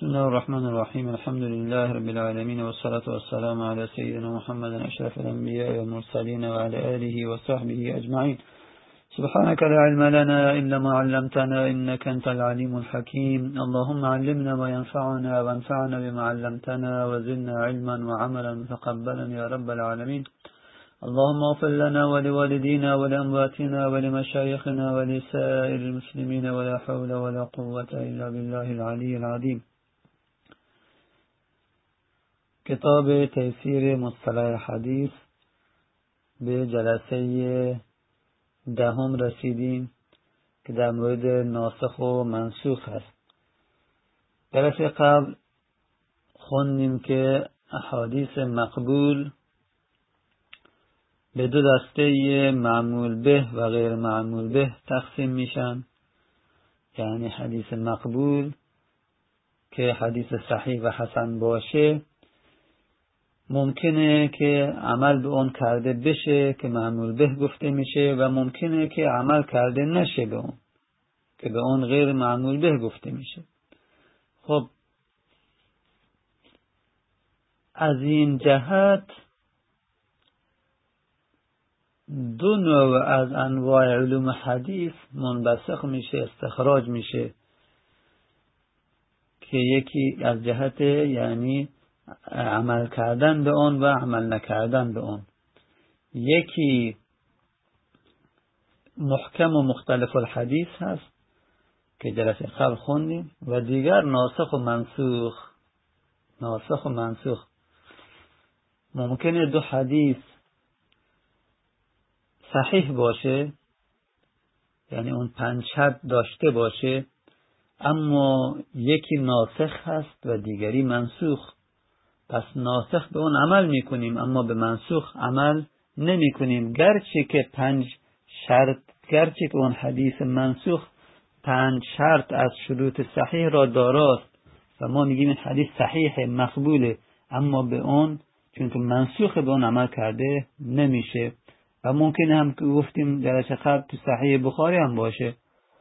بسم الله الرحمن الرحيم. الحمد لله رب العالمين، والصلاة والسلام على سيدنا محمد أشرف الأنبياء والمرسلين وعلى آله وصحبه أجمعين. سبحانك لا علم لنا إلا ما علمتنا إنك أنت العليم الحكيم. اللهم علمنا ما ينفعنا وانفعنا بما علمتنا وزدنا علما وعملا متقبلا يا رب العالمين. اللهم اغفر لنا ولوالدينا ولأمواتنا ولمشايخنا ولسائر المسلمين، ولا حول ولا قوة إلا بالله العلي العظيم. کتاب تفسیر مصطلح حدیث به جلسه دهم رسیدیم که در مورد ناسخ و منسوخ است. جلسه قبل خوندیم که احادیث مقبول به دو دسته معمول به و غیر معمول به تقسیم میشن. یعنی حدیث مقبول که حدیث صحیح و حسن باشه ممکنه که عمل به اون کرده بشه که معمول به گفته میشه، و ممکنه که عمل کرده نشه به اون که به اون غیر معمول به گفته میشه. خب از این جهت دو نوع از انواع علوم حدیث منبثق میشه، استخراج میشه، که یکی از جهت یعنی عمل کردن به اون و عمل نکردن به اون. یکی محکم و مختلف الحدیث هست که جلسه قبل خوندیم، و دیگر ناسخ و منسوخ. ناسخ و منسوخ ممکنه دو حدیث صحیح باشه، یعنی اون 5 شرط داشته باشه، اما یکی ناسخ هست و دیگری منسوخ. پس ناسخ به اون عمل میکنیم اما به منسوخ عمل نمی کنیم، گرچه که اون حدیث منسوخ 5 شرط از شروط صحیح را داراست و ما میگیم این حدیث صحیح مقبوله، اما به اون چون که منسوخ به اون عمل کرده نمیشه. و ممکنه هم که گفتیم جلسه قبل تو صحیح بخاری هم باشه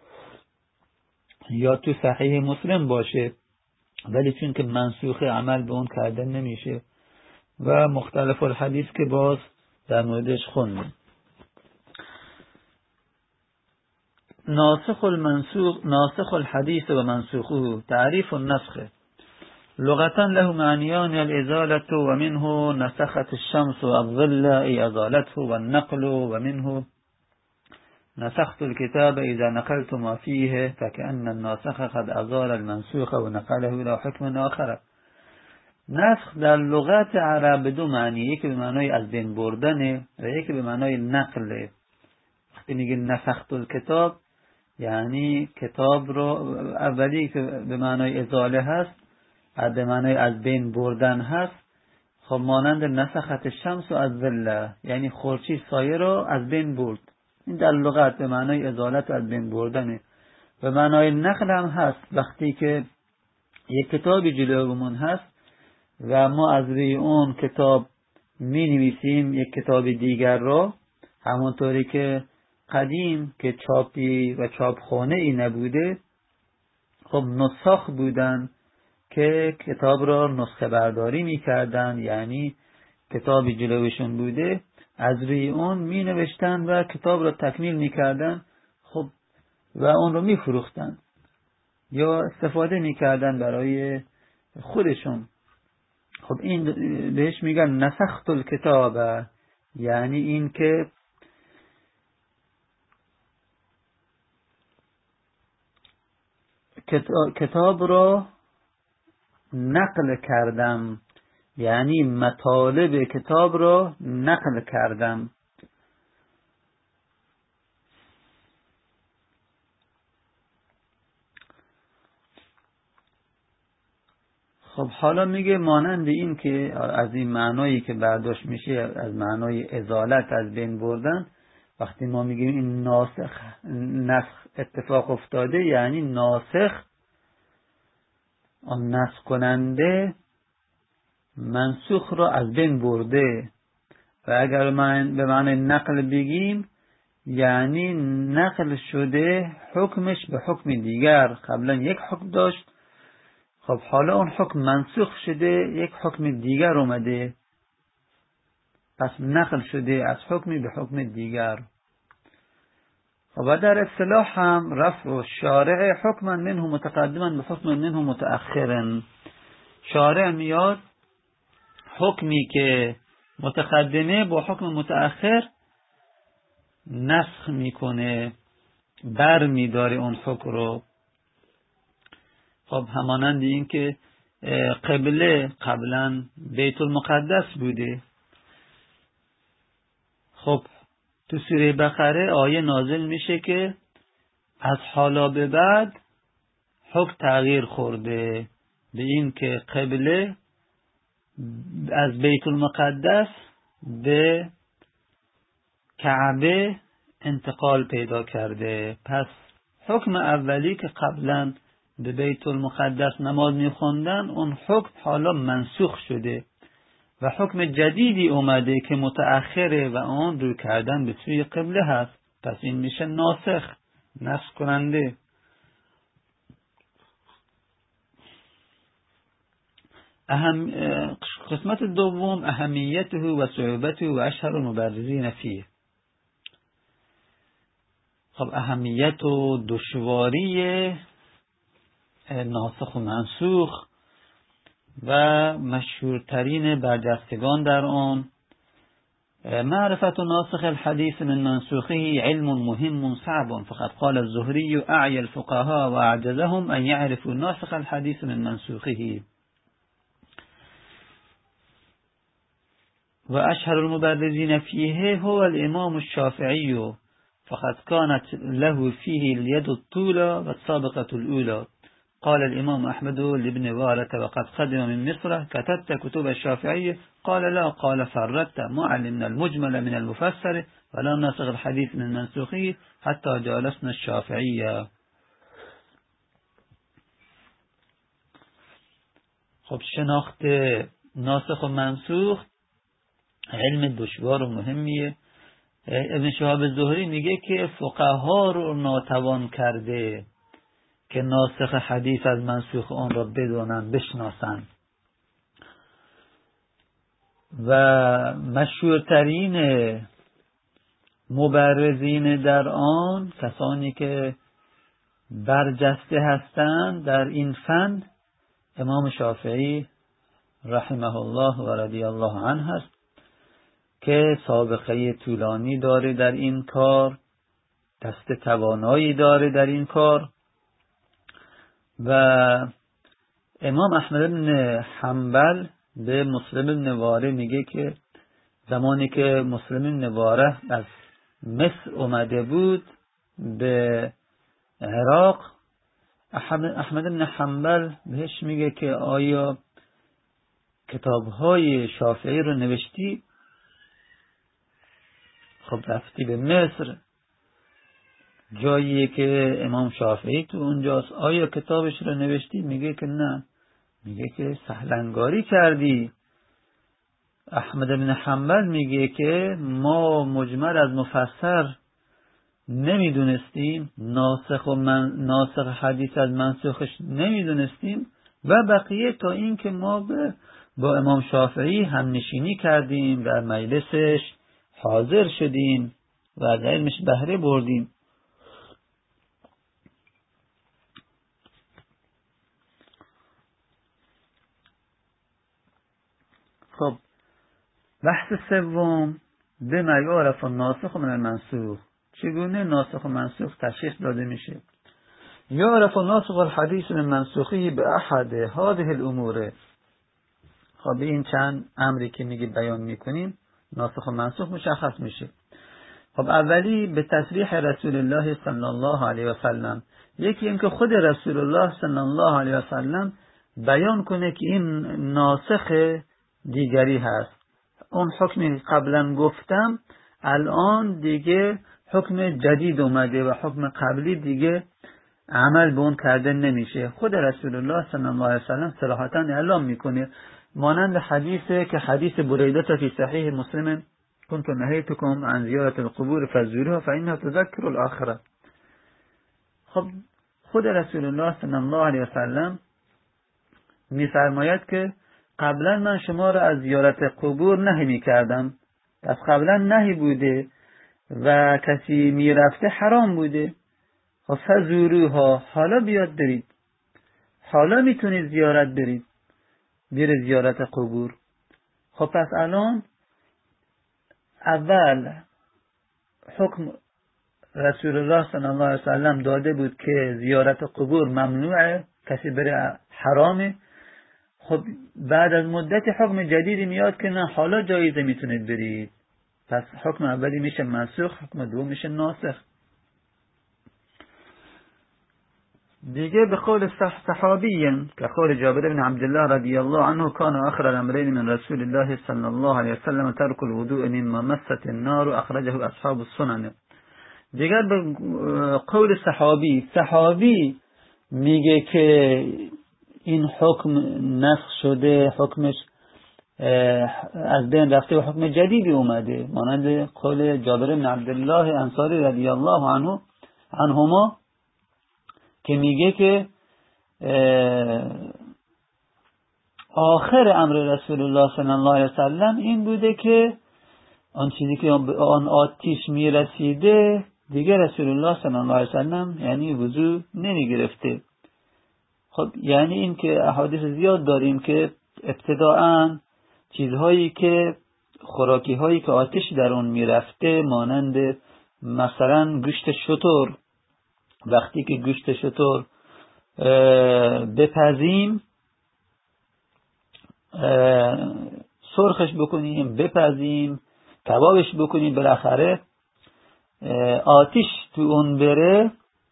یا تو صحیح مسلم باشه، ولی چون که منسوخ عمل به اون کرده نمیشه. و مختلف الحدیث که باز در موردش خوندیم. ناسخ الحديث ومنسوخه. تعريف النسخ: لغة له معنيان: الإزالة، ومنه نسخت الشمس والظل أي أزالته، والنقل، ومنه نسخت الكتاب إذا نقلت ما فيه فكأن الناسخ قد أزال المنسوخ ونقله إلى حكم آخر. نسخ در لغت عرب دو معنی، یکی به معنای از بین بردن و یکی به معنای نقل. وقتی میگیم نسخت الکتاب یعنی کتاب رو، اولی که به معنای ازاله هست، به معنای از بین بردن هست. خب مانند نسخت الشمس و از ظل، یعنی خورشید سایه رو از بین برد. این در لغت به معنای ازالت و از بین بردنه. به معنای نقل هم هست، وقتی که یک کتابی جلومون هست و ما از روی اون کتاب می نویسیم یک کتاب دیگر رو، همونطوری که قدیم که چاپی و چاپخانه ای نبوده، خب نساخ بودن که کتاب را نسخه برداری می کردن، یعنی کتابی جلوشون بوده از روی اون می نوشتن و کتاب را تکمیل می کردن. خب و اون رو می فروختن یا استفاده می کردن برای خودشون. خب این بهش میگن نسخت الکتاب، یعنی این که کتاب را نقل کردم، یعنی مطالب کتاب را نقل کردم. خب حالا میگه مانند این که از این معنایی که برداشت میشه از معنای ازالت، از بین بردن، وقتی ما میگیم این نسخ اتفاق افتاده، یعنی ناسخ آن نسخ کننده منسوخ را از بین برده. و اگر به معنی نقل بگیم یعنی نقل شده حکمش به حکم دیگر. قبلا یک حکم داشت، خب حالا اون حکم منسوخ شده، یک حکم دیگر اومده، پس نقل شده از حکمی به حکم دیگر. و در اصطلاح هم رفع الشارع حکما منه متقدما به حکم منه متأخرا. شارع میاد حکمی که متقدمه با حکم متأخر نسخ میکنه، بر میداره اون حکم رو. خب همانند این که قبله قبلا بیت المقدس بوده. خب تو سوره بقره آیه نازل میشه که از حالا به بعد حکم تغییر خورده به این که قبله از بیت المقدس به کعبه انتقال پیدا کرده. پس حکم اولی که قبلا به بیت المقدس نماز میخوندن، اون حکم حالا منسوخ شده و حکم جدیدی اومده که متأخره و اون رو کردن به سوی قبله هست. پس این میشه ناسخ، نسخ کننده. قسمت دوم اهمیته و صعوبته و اشهر المبرزین فیه. خب اهمیت و دشواری ناسخ و منسوخ و مشهورترین برجستگان در آن. معرفت ناسخ الحديث من منسوخه علم مهم صعب، فقد قال الزهري أعيا الفقهاء وأعجزهم أن يعرفوا ناسخ الحديث من منسوخه. وأشهر المبرزين فيه هو الإمام الشافعي، فقد كانت له فيه اليد الطولى والسابقة الأولى. قال الإمام أحمد لابن وارة وقد قدم من مصر كتبت كتب الشافعي؟ قال لا، قال فردت ما علمنا المجمل من المفسر ولا ناسخ الحديث من منسوخه حتى جالسنا الشافعية. خب شناخت ناسخ و منسوخ علم دشوار و مهمیه. ابن شهاب زهری میگه که فقها رو ناتوان کرده که ناسخ حدیث از منسوخ آن را بدونن، بشناسن. و مشهورترین مبرزین در آن، کسانی که برجسته هستند در این فن، امام شافعی رحمه الله و رضی الله عنه هست که سابقه طولانی داره در این کار، دست توانایی داره در این کار. و امام احمد بن حنبل به مسلم بن واره میگه که زمانی که مسلم بن واره از مصر اومده بود به عراق، احمد بن حنبل بهش میگه که آیا کتابهای شافعی رو نوشتی؟ خب رفتی به مصر، جایی که امام شافعی تو اونجاست، آیا کتابش رو نوشتی؟ میگه که نه. میگه که سهلنگاری کردی. احمد بن حنبل میگه که ما مجمل از مفسر نمیدونستیم، ناسخ حدیث از منسوخش نمیدونستیم، و بقیه تا این که ما با امام شافعی هم نشینی کردیم، در مجلسش حاضر شدیم و از علمش بهره بردیم. خب بحث سوم، بما یعرف الناسخ من المنسوخ، چگونه ناسخ و منسوخ تشخیص داده میشه. یعرف الناسخ الحدیث من منسوخه به احد هذه الامور. خب این چند امری که میگه بیان میکنیم، ناسخ و منسوخ مشخص میشه. خب اولی به تصریح رسول الله صلی الله علیه و سلم، یکی این که خود رسول الله صلی الله علیه و سلم بیان کنه که این ناسخ دیگری هست. اون حکمی قبلا گفتم، الان دیگه حکم جدید اومده و حکم قبلی دیگه عمل به اون کرده نمیشه. خود رسول الله صلی الله علیه و سلم صراحتاً اعلام میکنه، مانند حدیثه که حدیث بریده فی صحیح مسلم، كنت نهیتکم عن زیارت القبور فزوروها فانها تذکر الاخره. خب خود رسول الله صلی الله علیه و سلم میفرماید که قبلا من شما را از زیارت قبور نهی میکردم، پس قبلا نهی بوده و کسی میرفته حرام بوده. خب فزوروها، حالا بیاد برید، حالا میتونید زیارت برید، بره زیارت قبور. خب پس الان اول حکم رسول الله صلی الله علیه وسلم داده بود که زیارت قبور ممنوعه، کسی بره حرامه. خب بعد از مدت حکم جدیدی میاد که نه، حالا جایزه میتونید برید. پس حکم اولی میشه منسوخ، حکم دوم میشه ناسخ. دیگه به قول صحابی که قول جابر بن عبدالله رضی الله عنه کان آخر الامرین من رسول الله صلی الله علیه وسلم ترک الوضوء مما مست النار اخرجه اصحاب السنن. دیگر به قول صحابی میگه که این حکم نسخ شده، حکمش از بین رفته و حکم جدیدی اومده، مانند قول جابر بن عبدالله انصاری رضی الله عنهما که میگه که آخر امر رسول الله صلی الله علیه وسلم این بوده که آن چیزی که آن آتش میرسیده دیگه رسول الله صلی الله علیه وسلم یعنی وضو نمیگرفته. خب یعنی این که احادیث زیاد داریم که ابتداءً چیزهایی که خوراکی هایی که آتش در اون میرفته، مانند مثلا گوشت شتر، وقتی که گوشت شتر بپزیم، سرخش بکنیم، بپزیم، کبابش بکنیم، بالاخره آتش تو اون بره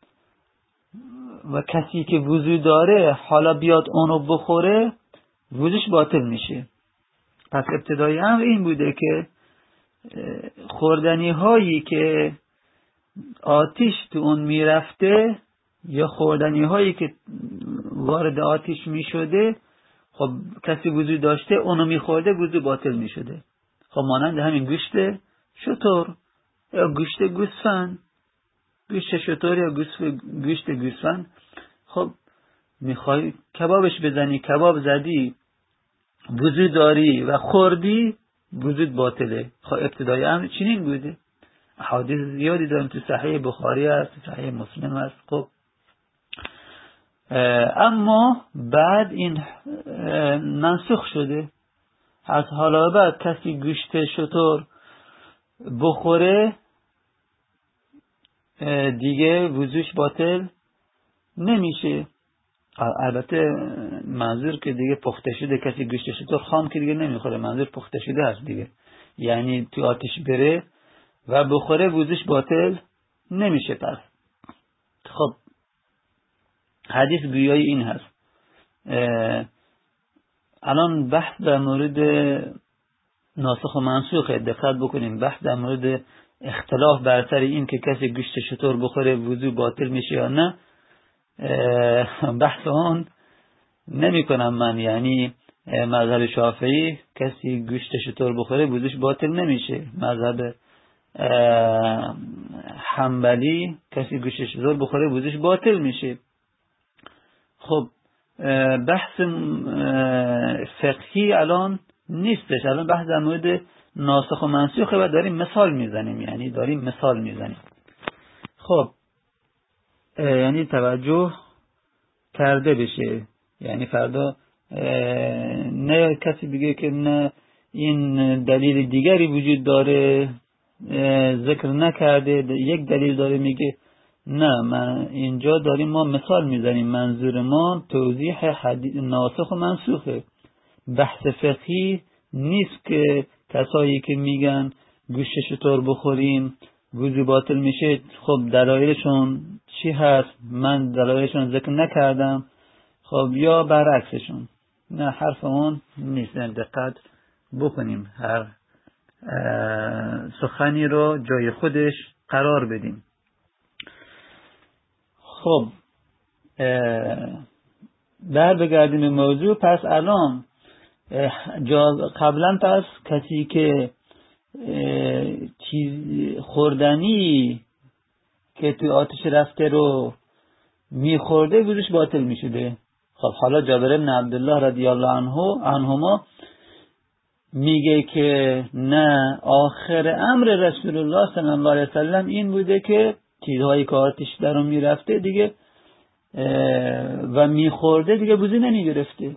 و کسی که وضو داره حالا بیاد اونو بخوره، وضوش باطل میشه. پس ابتدای امر این بوده که خوردنی هایی که آتش تو اون میرفته یا خوردنی هایی که وارد آتش میشده، خب کسی وضو داشته اونو میخورده، وضو باطل میشده. خب مانند همین گوشت شتر یا گوشت گوسفند، گوشت شتر یا گوشت گوسفند، خب میخوای کبابش بزنی، کباب زدی، وضو داری و خوردی، وضو باطله. خب ابتدای امر چنین بوده. احادیث زیادی داریم، تو صحیح بخاری هست، تو صحیح مسلم هست. خب اما بعد این منسوخ شده. از حالا بعد کسی گوشت شتر بخوره دیگه وضوش باطل نمیشه. البته منظور که دیگه پخته شده، کسی گوشت شتر خام که دیگه نمیخوره، منظور پخته شده هست دیگه، یعنی تو آتش بره و بخوره وضوش باطل نمیشه. پس خب حدیث گویای این هست. الان بحث در مورد ناسخ و منسوخ دقت بکنیم. بحث در مورد اختلاف بر سر این که کسی گوشت شتر بخوره وضو باطل میشه یا نه، بحث اون نمی کنم من. یعنی مذهب شافعی کسی گوشت شتر بخوره وضوش باطل نمیشه. مذهب حنبلی کسی گوشت شتر بخوره وضوش باطل میشه. خب بحث فقهی الان نیستش، الان بحث در مورد ناسخ و منسوخه و داریم مثال میزنیم، یعنی داریم مثال میزنیم. خب یعنی توجه کرده بشه، یعنی فردا نه کسی بگه که نه این دلیل دیگری وجود داره ذکر نکرده، یک دلیل داره میگه نه، من اینجا داریم ما مثال میزنیم، منظور ما توضیح ناسخ و منسوخه. بحث فقهی نیست که کسایی که میگن گوشت شتر بخوریم وضو باطل میشه، خب دلایلشون چی هست؟ من دلایلشون ذکر نکردم، خب یا برعکسشون. نه، حرف اون نیست. دقت بکنیم، هر سخنی رو جای خودش قرار بدیم. خب بگردیم به موضوع. پس الان قبلا پس کسی که چیز خوردنی که توی آتش رفته رو میخورده وضوش باطل میشده. خب حالا جابر بن عبدالله رضی الله عنهما میگه که نه، آخر امر رسول الله صلی الله علیه وسلم این بوده که چیزهایی که آتش در اون میرفته دیگه و میخورده دیگه وضو نمیگرفته.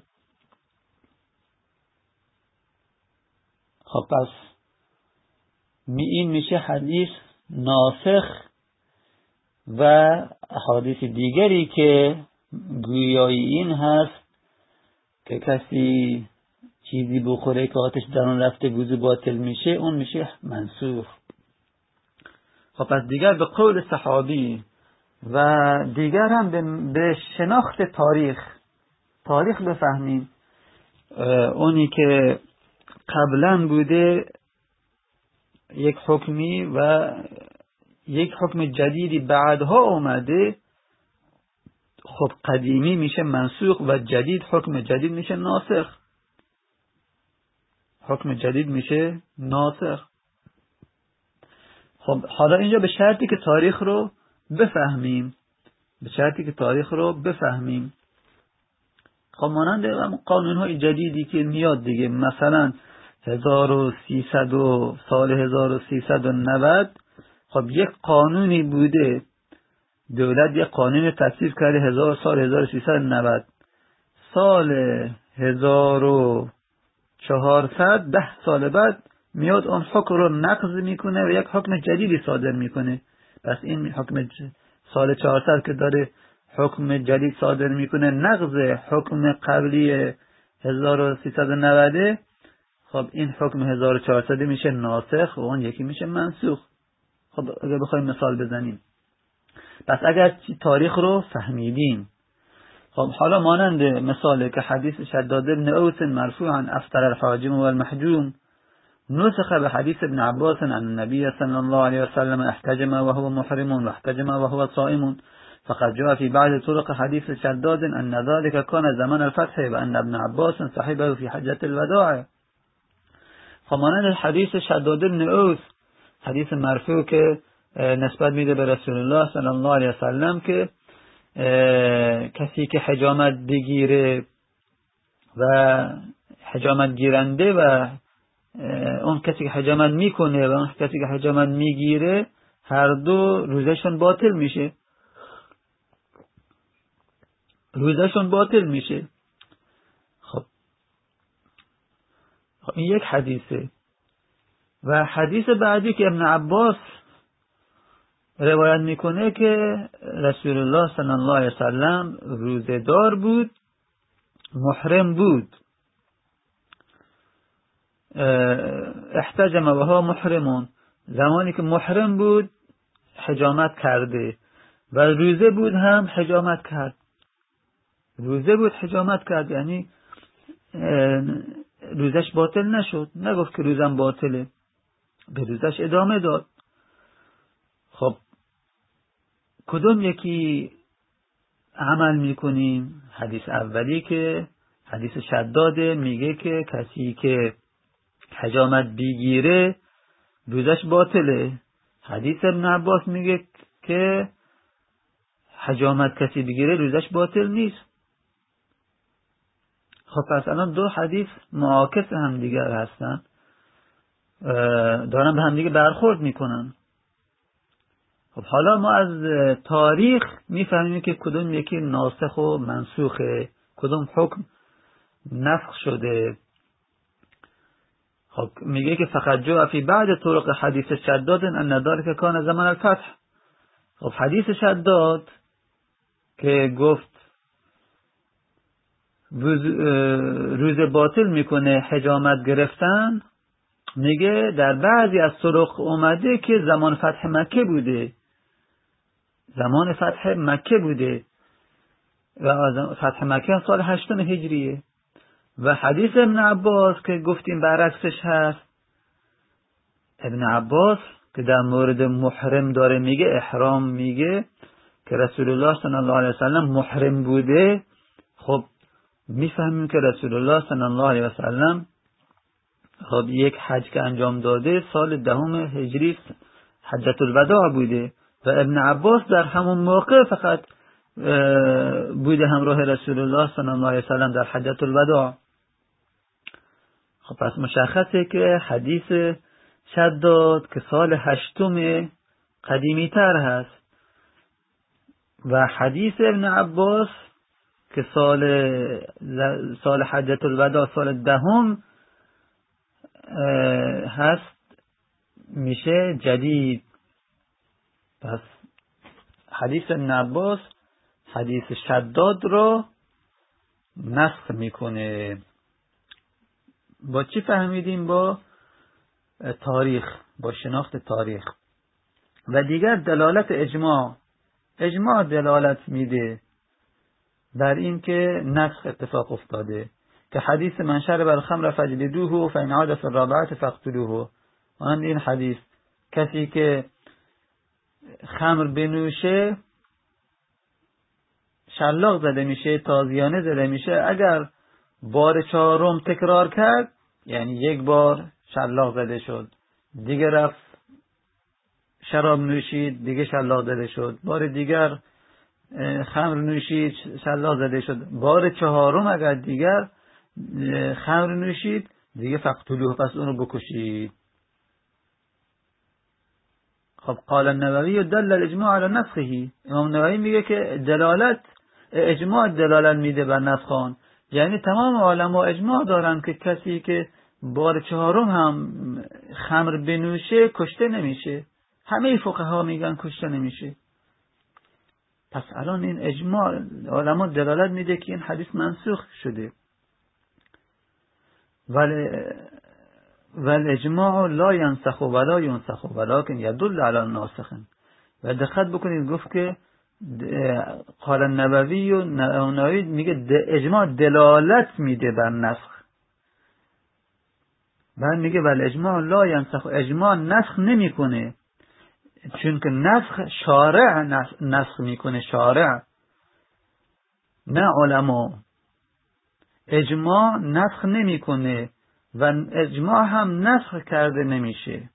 خب پس این میشه حدیث ناسخ و احادیث دیگری که گویای این هست که کسی چیزی بخوره که آتش در اون رفته وضو باطل میشه، اون میشه منسوخ. خب پس دیگر به قول صحابی و دیگر هم به شناخت تاریخ بفهمیم. اونی که قبلا بوده یک حکمی و یک حکم جدیدی بعدها اومده، خب قدیمی میشه منسوخ و جدید، حکم جدید میشه ناسخ. حکم جدید میشه ناسخ. خب حالا اینجا به شرطی که تاریخ رو بفهمیم. خب مانند قانون‌های جدیدی که میاد دیگه، مثلا 1300 و سال 1390 خب یک قانونی بوده، دولت یک قانون تصویب کرده سال 1390. سال 1400 10 سال بعد میاد اون حکم رو نقض میکنه و یک حکم جدیدی صادر میکنه. پس این حکم سال 400 که داره حکم جدید صادر میکنه، نقض حکم قبلی 1390. خب این حکم 1400 میشه ناسخ و اون یکی میشه منسوخ. خب اگر بخوایم مثال بزنیم، پس اگر تاریخ رو فهمیدیم، خب حالا مانند مثاله که حدیث شداد بن اوس مرفوعا افطر الحاجم والمحجوم نسخ بحديث ابن عباس عن النبي صلى الله عليه وسلم احتجم وهو محرم واحتجم وهو صائم، فقد جاء في بعض طرق حديث شداد أن ذلك كان زمان الفتح وأن ابن عباس صاحبه في حجة الوداع. فمانند حدیث شداد بن اوس، حدیث مرفوع که نسبت میده به رسول الله صلی الله علیه وسلم که کسی که حجامت بگیره و حجامت گیرنده و اون کسی که حجامت میکنه و اون کسی که حجامت میگیره، هر دو روزشون باطل میشه. خب این یک حدیثه. و حدیث بعدی که ابن عباس روایت میکنه که رسول الله صلی الله علیه وسلم روزدار بود، محرم بود، احتجم و هو محرمون، زمانی که محرم بود حجامت کرده و روزه بود هم حجامت کرد. یعنی روزش باطل نشد، نگفت که روزم باطله، به روزش ادامه داد. خب کدوم یکی عمل میکنیم؟ حدیث اولی که حدیث شداده، میگه که کسی که حجامت بگیره روزش باطله. حدیث ابن عباس میگه که حجامت کسی بگیره روزش باطل نیست. خب پس الان دو حدیث معاکس هم دیگر هستن، دارن به هم دیگه برخورد میکنن. خب حالا ما از تاریخ میفهمیم که کدوم یکی ناسخ و منسوخه، کدوم حکم نسخ شده. خب میگه که فقط جاء فی بعد طرق حدیث شداد ان ذلك کان زمان الفتح. خب حدیث شداد که گفت روز باطل میکنه حجامت گرفتن، میگه در بعضی از طرق اومده که زمان فتح مکه بوده و فتح مکه سال 8 هجریه. و حدیث ابن عباس که گفتیم برعکسش هست. ابن عباس که در مورد محرم داره میگه، احرام میگه که رسول الله صلی الله علیه وسلم محرم بوده. خب میفهمیم که رسول الله صلی الله علیه وسلم خب یک حج که انجام داده سال 10 هجری حجت الوداع بوده و ابن عباس در همون موقع فقط بوده همراه رسول الله صلی الله علیه وسلم در حجة الوداع. خب پس مشخصه که حدیث شداد که سال 8 قدیمی تر هست و حدیث ابن عباس که سال حجة الوداع سال 10 هست میشه جدید. پس حدیث ابن عباس حدیث شداد رو نسخ میکنه. با چی فهمیدیم؟ با تاریخ، با شناخت تاریخ. و دیگر دلالت اجماع دلالت میده بر این که نسخ اتفاق افتاده، که حدیث من شرب الخمر فجلدوه فإن عاد في الرابعة فاقتلوه. این حدیث کسی که خمر بنوشه شلاق زده میشه، تازیانه زده میشه. اگر بار 4 تکرار کرد، یعنی یک بار شلاق زده شد، دیگه رفت شراب نوشید، دیگه شلاق زده شد، بار دیگر خمر نوشید، شلاق زده شد، بار 4 اگر دیگر خمر نوشید، دیگه فقتلوه، پس اونو بکشید. خب قال النووی دل الاجماع على نسخه. امام نووی میگه که اجماع دلالت میده بر نسخ آن. یعنی تمام علما اجماع دارن که کسی که بار 4 هم خمر بنوشه کشته نمیشه. همه فقها میگن کشته نمیشه. پس الان این اجماع علما دلالت میده که این حدیث منسوخ شده. والاجماع لا ينسخ ولا ينسخ ولكن يدل على الناسخ. و دقت بکنید گفت که قال النووی و نووی میگه اجماع دلالت میده بر نسخ. بعد میگه والاجماع لا ينسخ، اجماع نسخ نمیکنه، چون که نسخ شارع نسخ میکنه، شارع نه علما. اجماع نسخ نمیکنه و اجماع هم نسخ کرده نمیشه،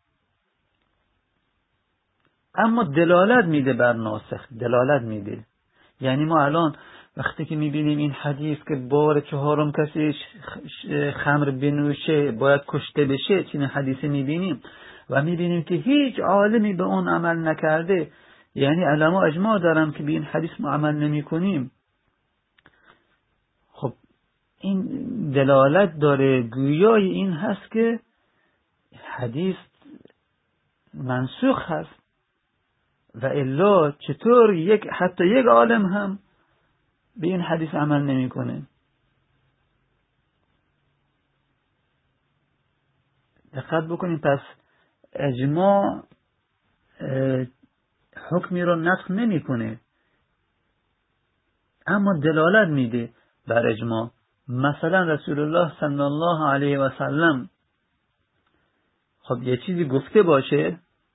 اما دلالت میده بر ناسخ، دلالت میده. یعنی ما الان وقتی که میبینیم این حدیث که بار 4 کسی خمر بنوشه باید کشته بشه، چنین حدیثی میبینیم و میبینیم که هیچ عالمی به اون عمل نکرده، یعنی علما اجماع دارن که به این حدیث ما عمل نمی کنیم. خب این دلالت داره، گویای این هست که حدیث منسوخ هست. و الا چطور حتی یک عالم هم به این حدیث عمل نمیکنه؟ دقت بکنید. پس اجماع حکمی رو نسخ نمیکنه، اما دلالت میده بر اجماع. مثلا رسول الله صلی الله علیه و سلم خب یه چیزی گفته باشه،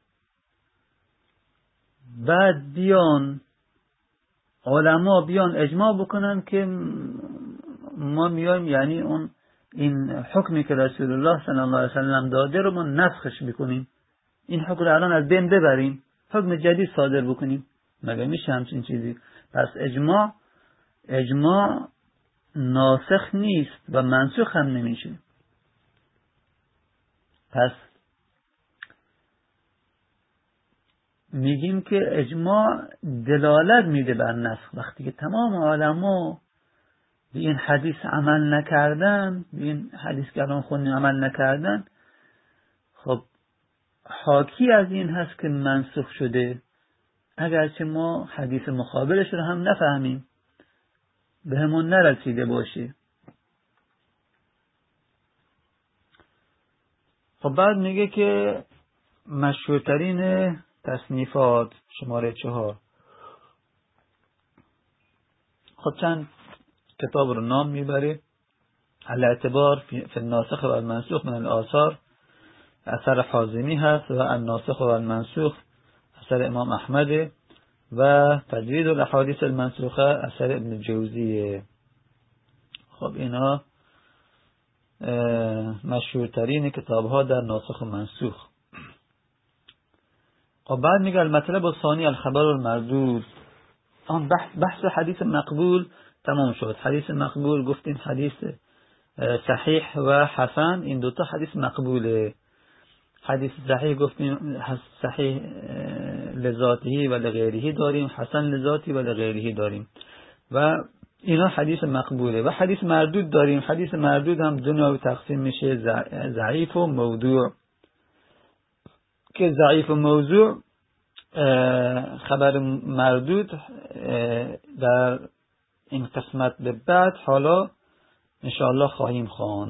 بعد بیان علما بیان اجماع بکنن که ما میایم، یعنی این حکمی که رسول الله صلی الله علیه و سلم داده رو ما نسخش بکنیم، این حکم رو الان از بین ببریم، حکم جدید صادر بکنیم. مگه میشه همچین چیزی؟ پس اجماع ناسخ نیست و منسوخ هم نمیشه. پس میگیم که اجماع دلالت میده بر نسخ. وقتی که تمام علما به این حدیث عمل نکردن، به این حدیث که الان خوندیم عمل نکردن، خب حاکی از این هست که منسوخ شده، اگرچه ما حدیث مقابلش رو هم نفهمیم، به همون نرسیده باشه. خب بعد میگه که مشهورترین تصنیفات شماره 4. خب چند کتاب رو نام میبره. الاعتبار فی الناسخ و المنسوخ من الآثار اثر حازمی هست، و الناسخ و المنسوخ اثر امام احمد، و تجوید الاحادیث المنسوخه اثر ابن جوزیه. خب اینا مشهورترین کتاب ها در ناسخ و منسوخ. خب بعد میگه المطلب الثانی الخبر المردود. آن بحث حدیث مقبول تمام شد. حدیث مقبول گفتیم حدیث صحیح و حسن، این دوتا حدیث مقبوله. حدیث صحیح گفتیم صحیح لذاتی و لغیره داریم، حسن لذاتی و لغیره داریم و اینا حدیث مقبوله. و حدیث مردود داریم. حدیث مردود هم دو نوع تقسیم میشه، ضعیف و موضوع. که ضعیف و موضوع خبر مردود در این قسمت به بعد حالا انشاءالله خواهیم خواند.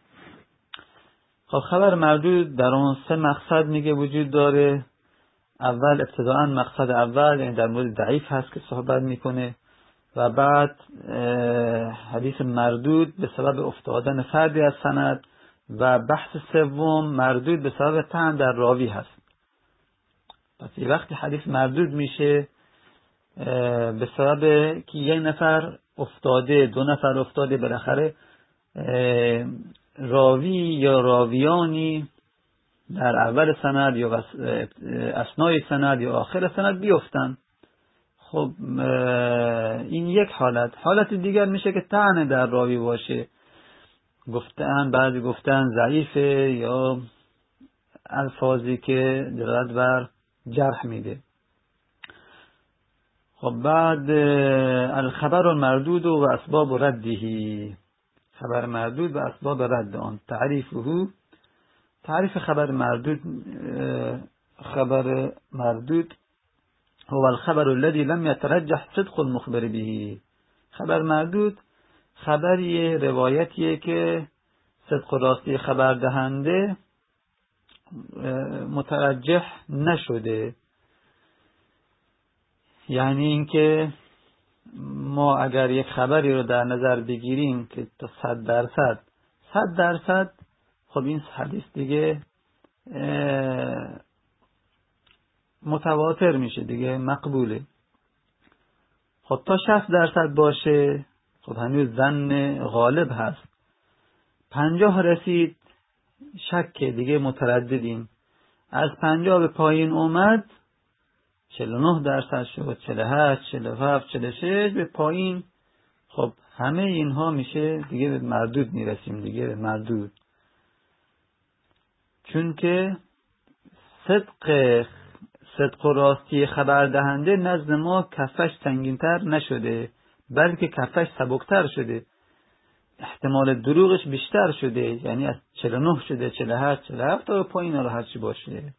خب خبر مردود در اون 3 مقصد میگه وجود داره. اول ابتداءً مقصد اول یعنی در مورد ضعیف هست که صحبت میکنه و بعد حدیث مردود به سبب افتادن فردی از سند و بحث سوم مردود به سبب طعن در راوی هست. پس این وقتی حدیث مردود میشه به سبب که یک نفر افتاده، 2 نفر افتاده، بالاخره راوی یا راویانی در اول سند یا اثنای سند یا آخر سند بیفتن. خب این یک حالت دیگر میشه که طعن در راوی باشه، بعضی گفتن ضعیفه یا الفاظی که دلالت بر جرح میده. خب بعد الخبر المردود و اسباب رده، خبر مردود و اسباب رد آن. تعریف خبر مردود هو الخبر الذي لم يترجح صدق المخبر به. خبر مردود خبریه، روایتیه که صدق و راستی خبر دهنده مترجح نشده. یعنی اینکه ما اگر یک خبری رو در نظر بگیریم که تا 100%، خب این حدیث دیگه متواتر میشه، دیگه مقبوله. خب تا 60% باشه خب هنوز ظن غالب هست. 50 رسید شک، دیگه مترددیم. از 50 به پایین اومد 49% شد، 48، 47، 46 به پایین. خب همه اینها میشه دیگه به مردود میرسیم، دیگه به مردود. چون که صدق و راستی خبر دهنده نزد ما کفش سنگین‌تر نشده، بلکه کفش سبکتر شده، احتمال دروغش بیشتر شده. یعنی از 49 شده 48، 47 تا پایین رو هرچی باشه.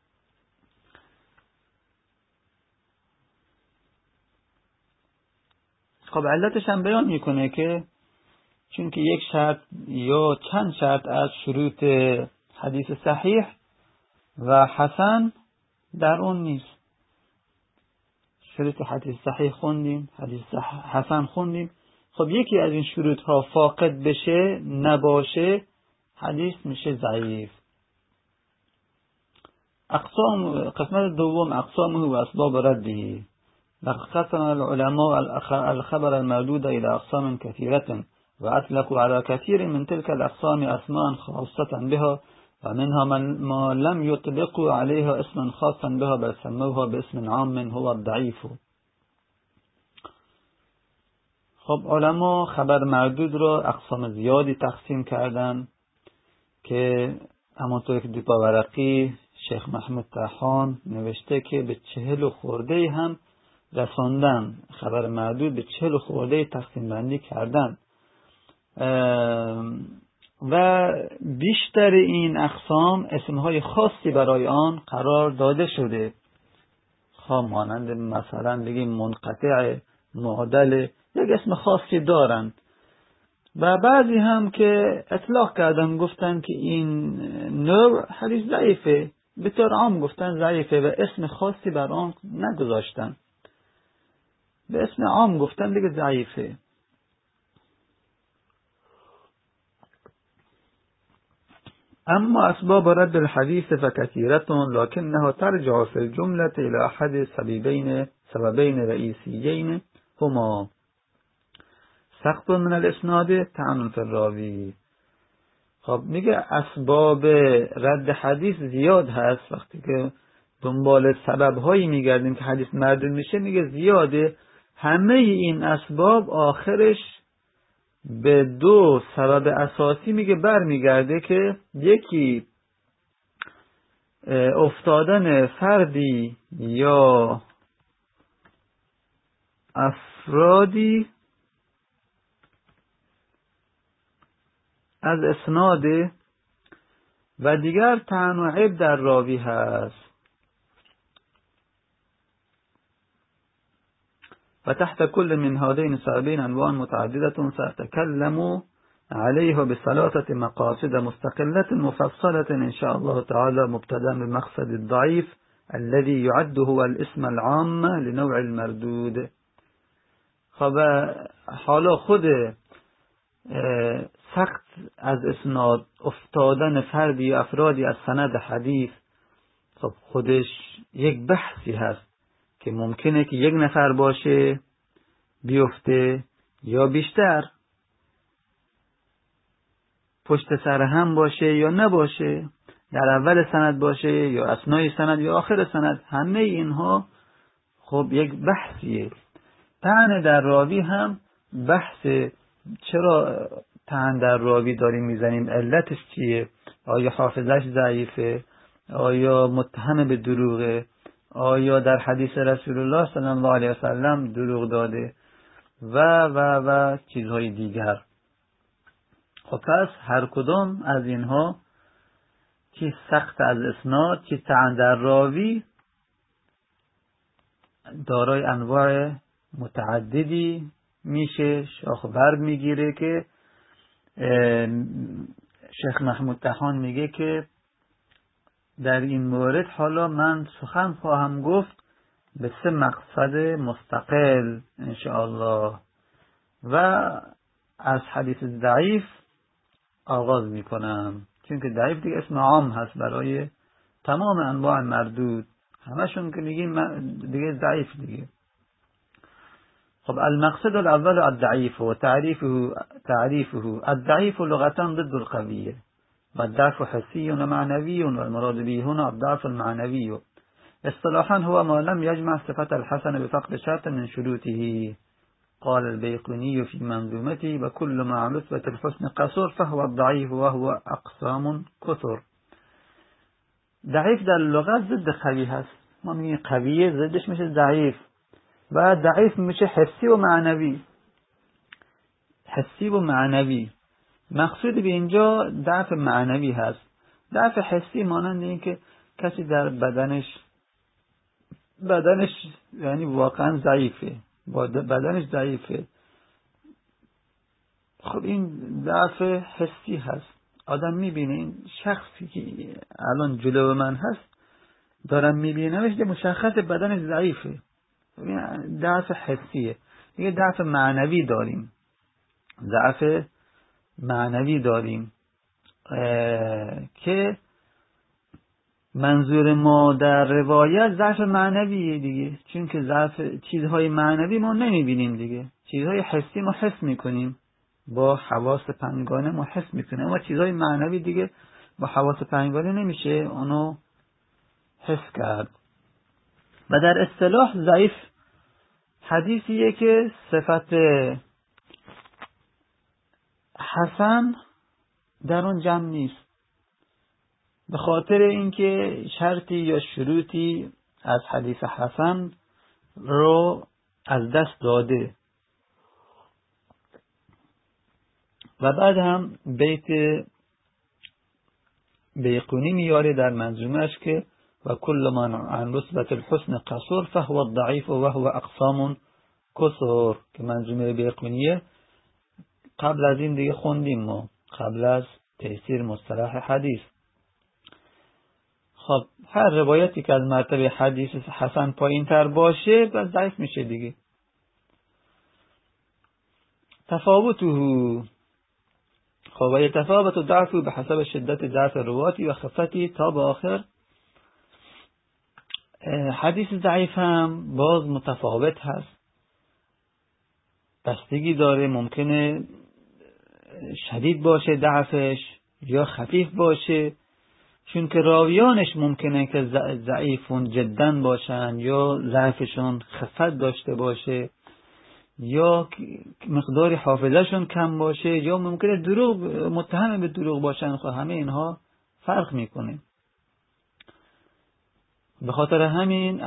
خب علتش هم بیان میکنه که چون که یک شرط یا چند شرط از شروط حدیث صحیح و حسن در اون نیست. شروط حدیث صحیح خوندیم، حدیث حسن خوندیم. خب یکی از این شروط ها فاقد بشه، نباشه، حدیث میشه ضعیف. قسمت دوم اقسامه و اسباب رده. قسم العلماء الخبر المردود الى اقسام كثيرة واطلقوا على كثير من تلك الاقسام اسماء خاصة بها ومنها ما لم يطلقوا عليها اسما خاصا بها بل سموها باسم عام هو الضعيف. خب علما خبر مردود را اقسام زیادی تقسیم کردن که همونطور که دیپاورقی شیخ محمود طحان نوشته که به 40 خورده هم رساندن. خبر مردود به 40 خورده تقسیم بندی کردن و بیشتر این اقسام اسمهای خاصی برای آن قرار داده شده. خب مانند مثلا بگیم منقطع، معدل، یک اسم خاصی دارند. و بعضی هم که اطلاق کردن گفتن که این نوع حدیث ضعیفه، به طور عام گفتن ضعیفه و اسم خاصی بر آن نگذاشتن، به اسم عام گفتن دیگه ضعیفه. اما اسباب رد الحديث فكثيرة لكنها ترجع في الجملة إلى أحد سببين رئيسيين هما سقط من الاسناد طعن في الراوي. خب میگه اسباب رد حدیث زیاد هست. وقتی که دنبال سبب هایی میگردیم که حدیث مردود میشه میگه زیاده، همه این اسباب آخرش به دو سبب اساسی میگه برمیگرده که یکی افتادن فردی یا افرادی از اسناد و دیگر طعن و عیب در راوی هست. و تحت كل من هذين السببين أنواع متعددة سأتكلم عليها بثلاثة مقاصد مستقلة مفصلة إن شاء الله تعالى، مبتدأ بالمقصد الضعيف الذي يعد هو الاسم العام لنوع المردود. خب حالا خود سقط از اسناد، افتادن فردی یا افرادی از سند حدیث، خب خودش یک بحثی هست که ممکنه که یک نفر باشه بیفته یا بیشتر، پشت سر هم باشه یا نباشه، در اول سند باشه یا اثنای سند یا آخر سند، همه اینها خب یک بحثیه. طعن در راوی هم بحث، چرا طعن در راوی داریم میزنیم، علتش چیه، آیا حافظش ضعیفه، آیا متهم به دروغه، آیا در حدیث رسول الله صلی الله علیه وسلم دروغ داده و چیزهای دیگر. خب پس هر کدام از اینها، چی سقط از اسناد، چی طعن در راوی، دارای انواع متعددی میشه، شاخ برگ میگیره که شیخ محمود طحان میگه که در این مورد حالا من سخن خواهم گفت به 3 مقصد مستقل انشاءالله، و از حدیث ضعیف آغاز میکنم، چون که ضعیف دیگه اسم عام هست برای تمام انواع مردود، همشون که میگیم دیگه ضعیف دیگه. خب المقصد الاول الضعیف و تعریفه. الضعیف لغتا ضد القویه و الضعف حسی و معنوی و المراد به هنا الضعف المعنوی. اصطلاحا هو ما لم يجمع صفة الحسن بفقد شرط من شروطه. قال البيقوني في منظومته وكل ما عن رتبة الحسن قصر فهو الضعيف وهو أقسام كثر. ضعیف در لغت ضد قوی هست، ما میگیم قویه ضدش میشه ضعیف، و ضعیف میشه حسی و معنوی. حسی و معنوی، مقصود به اینجا ضعف معنوی هست. ضعف حسی مانند این که کسی در بدنش یعنی واقعا ضعیفه، بدنش ضعیفه، خب این ضعف حسی هست. آدم میبینه این شخصی که الان جلو من هست، دارم میبینمش، ده مشخص بدنش ضعیفه، ضعف حسیه. یه ضعف معنوی داریم، ضعف معنوی داریم که منظور ما در روایت ضعف معنویه دیگه، چون که ضعف چیزهای معنوی ما نمیبینیم دیگه، چیزهای حسی ما حس میکنیم، با حواس پنجگانه ما حس میکنیم، اما چیزهای معنوی دیگه با حواس پنجگانه نمیشه اونو حس کرد. و در اصطلاح ضعیف حدیثیه که صفت حسن در اون جمع نیست، به خاطر اینکه شرطی یا شروطی از حدیث حسن رو از دست داده. و بعد هم بیت بیقونی میاره در منظومش که و کل من عن رتبة الحسن قصور فهو الضعیف و هو اقسام کثر، که منظومه بیقونیه قبل از این دیگه خوندیم ما، قبل از تفسیر مصطلح حدیث. خب هر روایتی که از مرتبه حدیث حسن پایین تر باشه بس ضعیف میشه دیگه. تفاوته، خب و یتفاوت ضعفه به حسب شدت ضعف رواتی و خفتی تا به آخر. حدیث ضعیف هم باز متفاوت هست، بستگی داره، ممکنه شدید باشه ضعفش یا خفیف باشه، چون که راویانش ممکنه که ضعیفون جدا باشن یا ضعفشون خفت داشته باشه. یا مقداری حافظهشون کم باشه یا ممکنه دروغ متهم به دروغ باشن. خب همه اینها فرق میکنه. به خاطر همین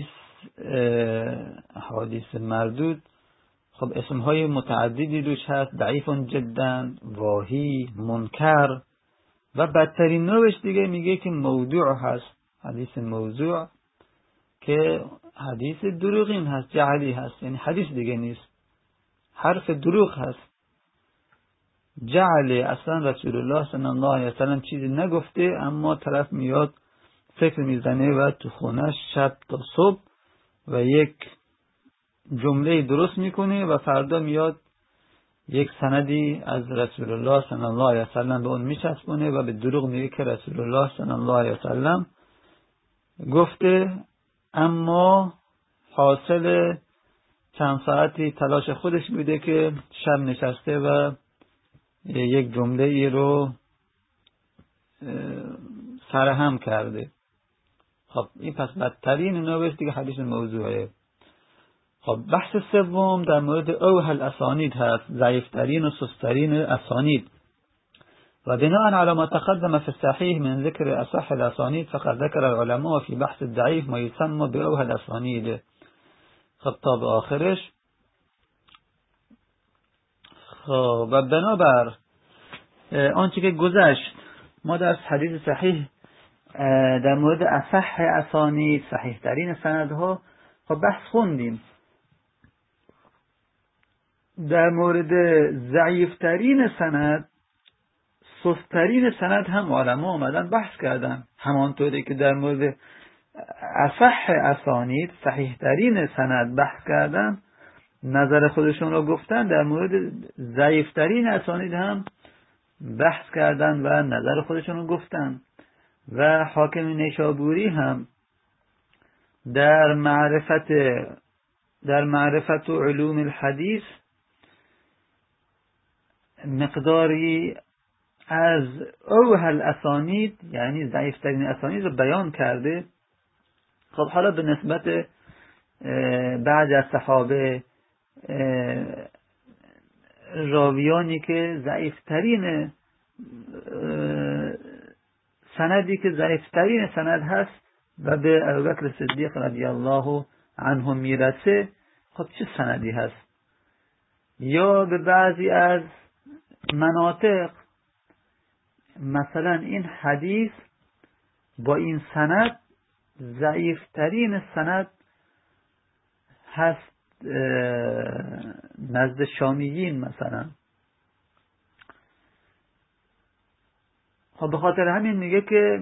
احادیث مردود خب اسمهای متعددی روش هست، ضعیف جدا، واهی، منکر و بدترین نوعش دیگه میگه که موضوع هست، حدیث موضوع که حدیث دروغین هست، جعلی هست، یعنی حدیث دیگه نیست، حرف دروغ هست، جعلی. اصلا رسول الله صلی الله علیه وسلم چیزی نگفته اما طرف میاد فکر میزنه و تو خونش شب تا صبح و یک جمله درست میکنه و فردا میاد یک سندی از رسول الله صلی الله علیه وسلم به اون میچسبونه و به دروغ میگه که رسول الله صلی الله علیه وسلم گفته، اما حاصل چند ساعتی تلاش خودش بوده که شب نشسته و یک جمله ای رو سرهم کرده. خب این پس بدترین نوعش دیگه حدیث موضوعه. خب بحث سوم در مورد اوه الاسانید هست، ضعیفترین و سسترین اسانید. و بناء على ما تقدم في الصحيح من ذكر اصح الاسانید فقد ذكر العلماء في بحث الضعيف ما يسمى باوه الاسانید. خب تا به آخرش. خب و بنابر آنچه که گذشت ما در حدیث صحیح در مورد اصح اسانید، صحیح ترین سندها خب بحث خوندیم. در مورد ضعیف ترین سند، سسترین سند هم علما آمدن بحث کردن، همانطوری که در مورد اصح اسانید، صحیح ترین سند بحث کردن، نظر خودشون رو گفتن. در مورد ضعیف ترین اسانید هم بحث کردن و نظر خودشون رو گفتن. و حاکم نیشابوری هم در معرفت و علوم الحدیث مقداری از اوه الاسانید یعنی ضعیفترین اسانید رو بیان کرده. خب حالا به نسبت بعض از صحابه راویانی که ضعیفترین سندی که ضعیفترین سند هست و به ابوبکر صدیق رضی الله عنه میرسه، خب چه سندی هست؟ یا به بعضی از مناطق مثلا این حدیث با این سند ضعیفترین سند هست نزد شامیین مثلا. خب به خاطر همین میگه که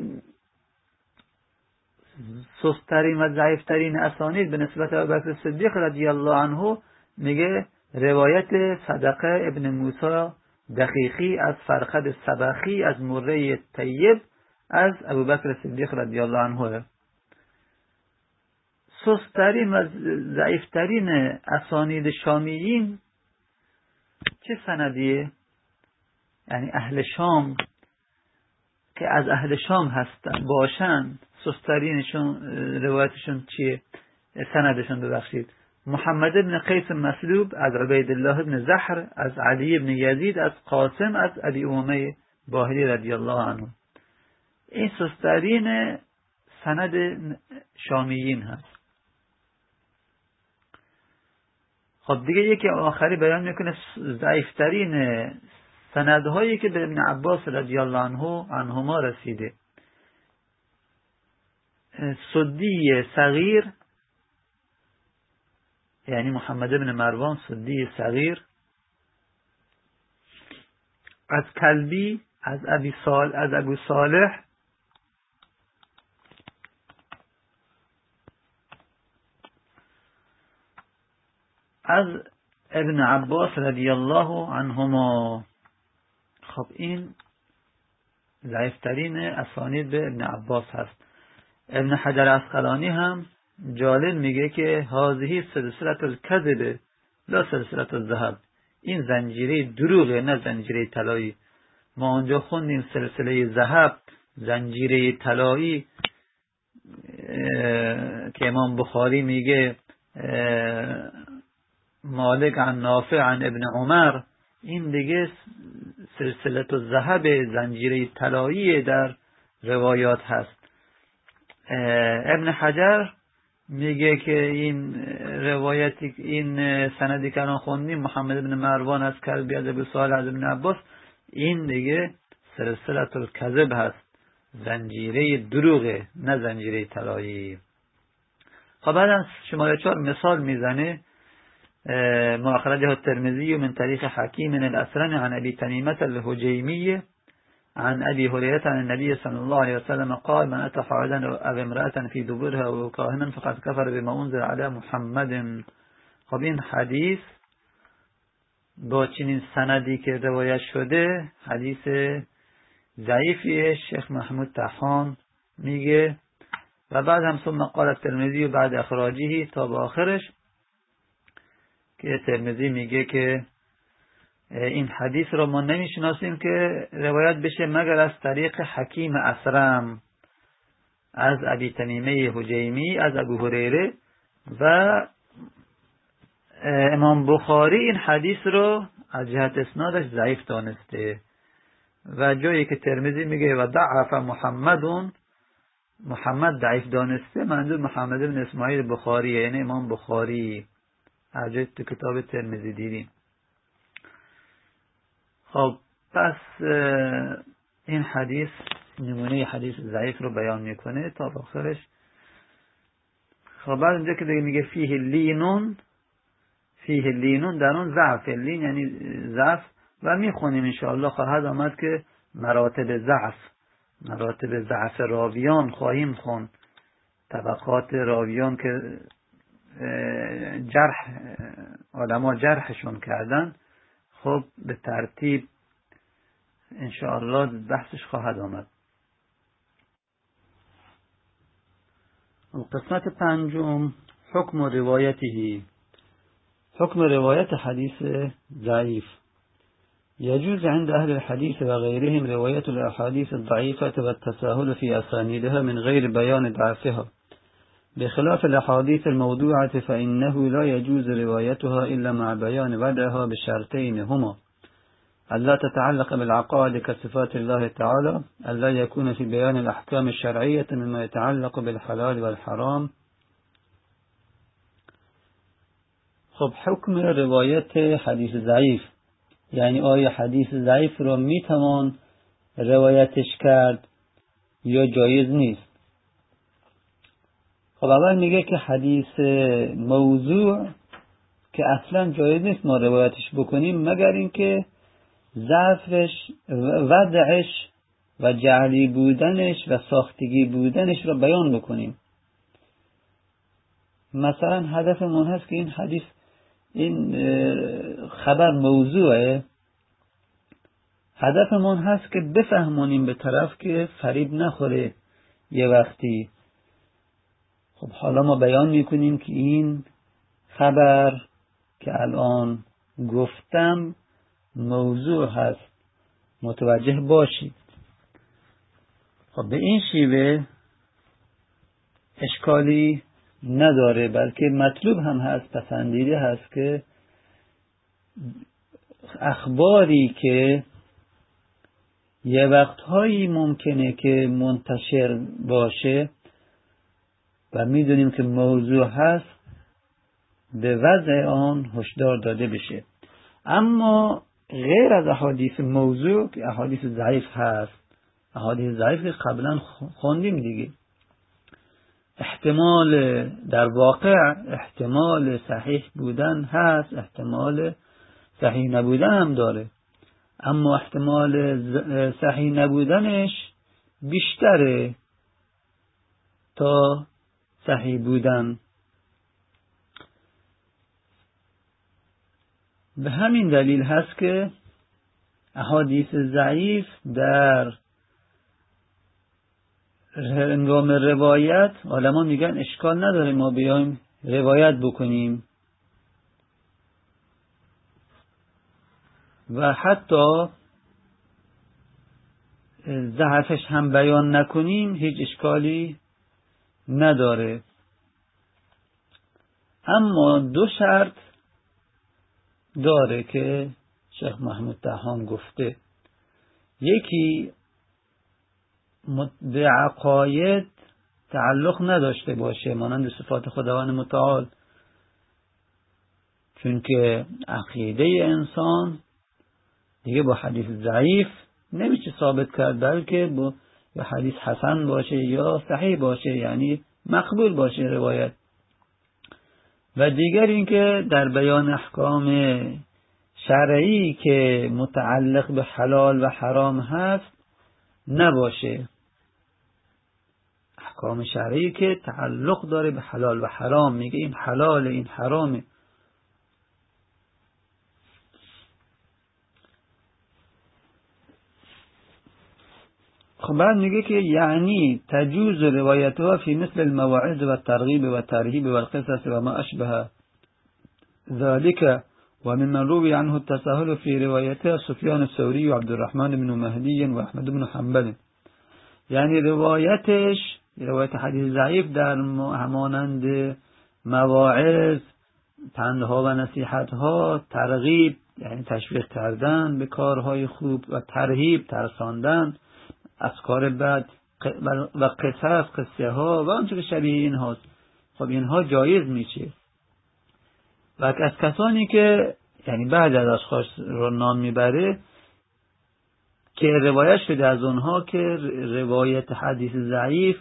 سسترین و ضعیفترین اسانید به نسبت ابوبکر صدیق رضی الله عنه میگه روایت صدقه ابن موسی دقیقی از فرخد سبخی از مره طیب از ابوبکر صدیق رضی الله عنه. سسترین و ضعیفترین اسانید شامیین چه سندیه؟ یعنی اهل شام که از اهل شام هستن باشن، سسترینشون روایتشون چیه؟ سندشون ببخشید. محمد بن قیس مسلوب از عبیدالله بن زحر از علی بن یزید از قاسم از ابی امیه باهلی رضی الله عنه. این سسترین سند شامیین هست. خب دیگه یکی آخری بیان میکنه ضعیفترین سندهایی که به ابن عباس رضی الله عنهما رسیده. سدی صغیر یعنی محمد بن مروان سدی صغیر از کلبی از ابو صالح از ابن عباس رضی الله عنهما. خب این ضعیفترین اسانید به ابن عباس هست. ابن حجر عسقلانی هم جالب میگه که هذه سلسله الکذب لا سلسله الذهب، این زنجیره دروغه نه زنجیره طلایی. ما اونجا خوندیم سلسله ذهب، زنجیره طلایی که امام بخاری میگه مالک عن نافع عن ابن عمر، این دیگه سلسله الذهب، زنجیره طلایی در روایات هست. ابن حجر میگه که این روایتی، این سندی که الان خوندیم، محمد بن مروان از کلبی از ابو صالح از ابن عباس، این دیگه سلسله الکذب هست، زنجیره دروغه، نه زنجیره طلایی. خب بعد شماره 4 مثال میزنه، ما اخرجه الترمذی من طریق حکیم الاسرم عن ابی تمیمة الهجیمی عن ابي هريرة عن النبي صلى الله عليه وسلم قال من اتى حائضا او امرأة في دبرها او کاهنا فقد كفر بما انزل على محمد. خب این حدیث با چنین سندی که روایت شده حدیث ضعیفیه، شیخ محمود طحان میگه. و بعد هم ثم قال الترمذی و بعد اخراجه تا به آخرش که ترمذی میگه که این حدیث رو ما نمیشناسیم که روایت بشه مگر از طریق حکیم اسرم از ابی تمیمه هجیمی از ابو هریره. و امام بخاری این حدیث رو از جهت اسنادش ضعیف دانسته و جایی که ترمذی میگه و ضعف محمد ضعیف دانسته، منظور محمد بن اسماعیل بخاریه، یعنی امام بخاری، از تو کتاب ترمذی دیدیم. خب پس این حدیث نمونه حدیث ضعیف رو بیان میکنه تا آخرش. خب بعد اینجا که دیگه میگه فیه لینون در اون ضعف، لین یعنی ضعف، و میخونیم انشاءالله خواهد آمد که مراتب ضعف راویان خواهیم خون، طبقات راویان که علما جرحشون کردن. خب به ترتیب انشاءالله بحثش خواهد آمد. قسمت پنجم، حکم روایته، حکم روایت حدیث ضعیف. يجوز عند أهل الحديث وغيرهم رواية الأحاديث الضعيفة والتساهل في أسانيدها من غير بيان ضعفها، بخلاف الأحاديث الموضوعة فإنه لا يجوز روايتها إلا مع بيان وضعها بشرطين هما: ألا تتعلق بالعقائد كصفات الله تعالى، ألا يكون في بيان الأحكام الشرعية مما يتعلق بالحلال والحرام. خب حکم روایت حدیث ضعیف، یعنی آیا حدیث ضعیف رو میتوان روایتش کرد یا جایز نیست؟ خب اول میگه که حدیث موضوع که اصلا جایز نیست ما روایتش بکنیم مگر اینکه ضعفش، وضعش و جعلی بودنش و ساختگی بودنش رو بیان بکنیم. مثلا هدفمون هست که این حدیث، این خبر موضوعه، هدفمون هست که بفهمونیم به طرف که فریب نخوره یه وقتی. خب حالا ما بیان میکنیم که این خبر که الان گفتم موضوع هست، متوجه باشید. خب به این شیوه اشکالی نداره، بلکه مطلوب هم هست، پسندیده هست که اخباری که یه وقتهایی ممکنه که منتشر باشه و میدونیم که موضوع هست، به وضع آن هشدار داده بشه. اما غیر از احادیث موضوع که احادیث ضعیف هست، احادیث ضعیف که قبلا خوندیم دیگه، احتمال در واقع احتمال صحیح بودن هست، احتمال صحیح نبودن هم داره، اما احتمال صحیح نبودنش بیشتره تا صحیح بودن. به همین دلیل هست که احادیث ضعیف در هنگام روایت علما میگن اشکال نداره ما بیایم روایت بکنیم و حتی ضعفش هم بیان نکنیم، هیچ اشکالی نداره. اما دو شرط داره که شیخ محمود طحان گفته. یکی به عقاید تعلق نداشته باشه مانند صفات خداوند متعال، چون که عقیده انسان دیگه با حدیث ضعیف نمیشه ثابت کرد، بلکه با یا حدیث حسن باشه یا صحیح باشه، یعنی مقبول باشه روایت. و دیگر اینکه در بیان احکام شرعی که متعلق به حلال و حرام هست نباشه، احکام شرعی که تعلق داره به حلال و حرام، میگه این حلال این حرامه. خب بعد میگه که یعنی تجوز روایتها فی مثل المواعظ و الترغیب و الترهیب و القصص و ما اشبه ذلك و ممن روی عنه التساهل فی روایتها سفیان الثوری و عبدالرحمن بن مهدی و احمد بن حنبل. یعنی روایت حدیث ضعیف در همانند مواعظ، پندها و نصیحتها، ترغیب یعنی تشویق کردن به کارهای خوب و ترهیب ترساندن از کار بد و قصه ها و آنچه که شبیه این هاست. خب اینها جایز میشه و از کسانی که یعنی بعد از اشخاص رو نام میبره که روایت شده از اونها که روایت حدیث ضعیف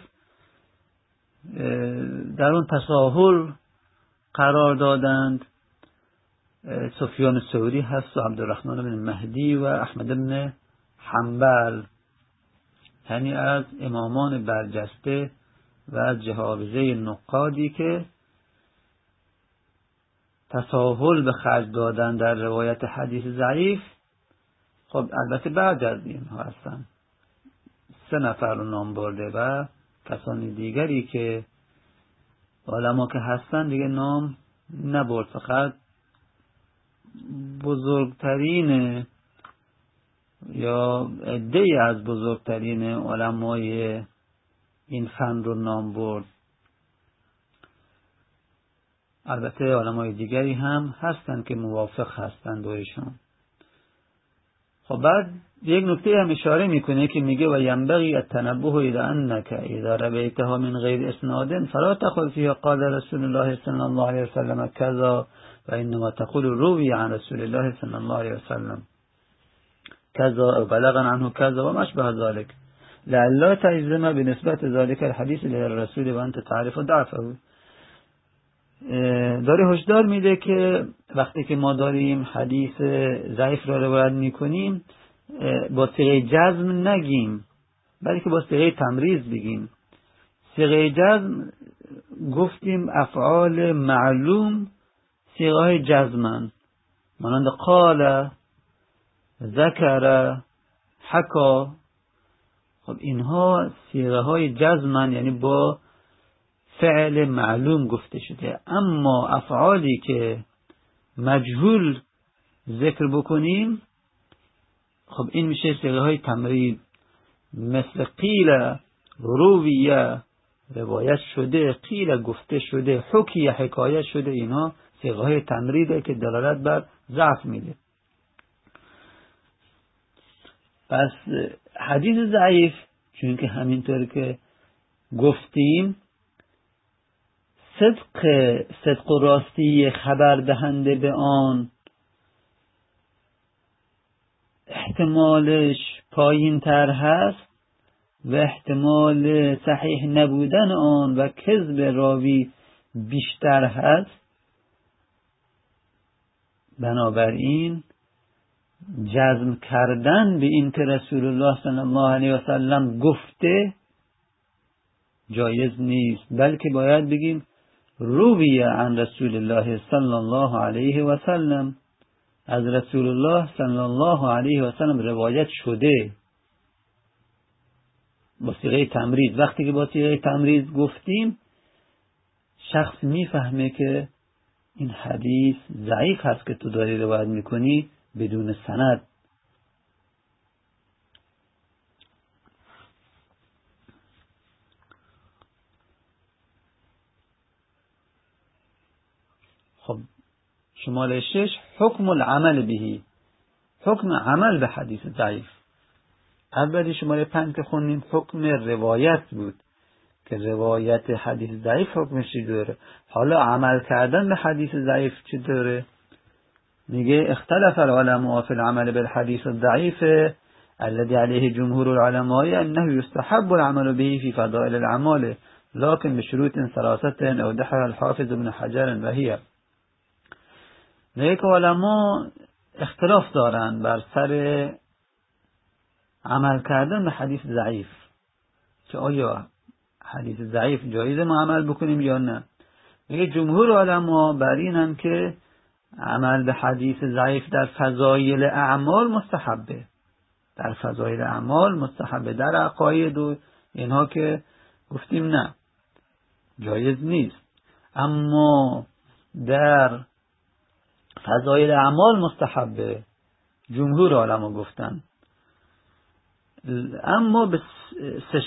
در اون تساهل قرار دادند، سفیان الثوری هست و عبدالرحمن بن مهدی و احمد بن حنبل، یعنی از امامان برجسته و از جهابزه نقادی که تساهل به خرج دادن در روایت حدیث ضعیف. خب البته بعد از اینها هستن 3 نفر رو نام برده و کسانی دیگری که علما که هستن دیگه نام نبرد، فقط بزرگترین یا عده‌ای از بزرگترین علمای این فن رو نام برد. البته علمای دیگری هم هستن که موافق هستن با ایشون. خب بعد یک نکته هم اشاره میکنه که میگه و ینبغی التنبه الی انک اذا رویتها من غیر اسناد فلا تقل فيها قال رسول الله صلی الله علیه وسلم كذا و انما تقول روی عن رسول الله صلی الله علیه وسلم كذا او بلغنا عنه كذا و ما اشبه ذلك لعل تجزم بنسبت ذلك الحديث للرسول و انت تعرف ضعفه. داره هشدار میده که وقتی که ما داریم حدیث ضعیف را روایت میکنیم با صیغه جزم نگیم، بلکه با صیغه تمریض بگیم. صیغه جزم گفتیم افعال معلوم صیغه های جزمن، مانند قال، ذکر، حکا. خب اینها صیغه های جزمن، یعنی با فعل معلوم گفته شده. اما افعالی که مجهول ذکر بکنیم خب این میشه صیغه های تمریض، مثل قیل، رویه روایت شده، قیل گفته شده، حکیه حکایت شده. اینها صیغه های تمریضه که دلالت بر ضعف میده. پس حدیث ضعیف چون که همینطور که گفتیم صدق و راستی خبر دهنده به آن احتمالش پایین تر هست و احتمال صحیح نبودن آن و کذب راوی بیشتر هست، بنابراین جزم کردن به این که رسول الله صلی الله علیه و سلم گفته جایز نیست، بلکه باید بگیم روی عن رسول الله صلی الله علیه و سلم، از رسول الله صلی الله علیه و سلم روایت شده با صیغه تمریض. وقتی که با صیغه تمریض گفتیم شخص میفهمه که این حدیث ضعیف هست که تو داری روایت میکنی بدون سند. خب شماره 6 حکم العمل بهی، حکم عمل به حدیث ضعیف. اولی شماره 5 که خوندیم حکم روایت بود که روایت حدیث ضعیف حکمش چی داره. حالا عمل کردن به حدیث ضعیف چی داره؟ میگه اختلف العلماء فی العمل بالحدیث الضعیف الذي عليه جمهور العلماء انه يستحب العمل به في فضائل الاعمال لكن بشروط ثلاثه اوضحها الحافظ ابن حجر وهي. میگه که علما اختلاف دارن بر سر عمل کردن به حدیث ضعیف، که آیا حدیث ضعیف جایزه ما عمل بکنیم یا نه. میگه جمهور علما بر اینن که عمل به حدیث ضعیف در فضایل اعمال مستحبه، در فضایل اعمال مستحبه. در عقاید و اینها که گفتیم نه جایز نیست، اما در فضایل اعمال مستحبه، جمهور علما گفتن. اما به سه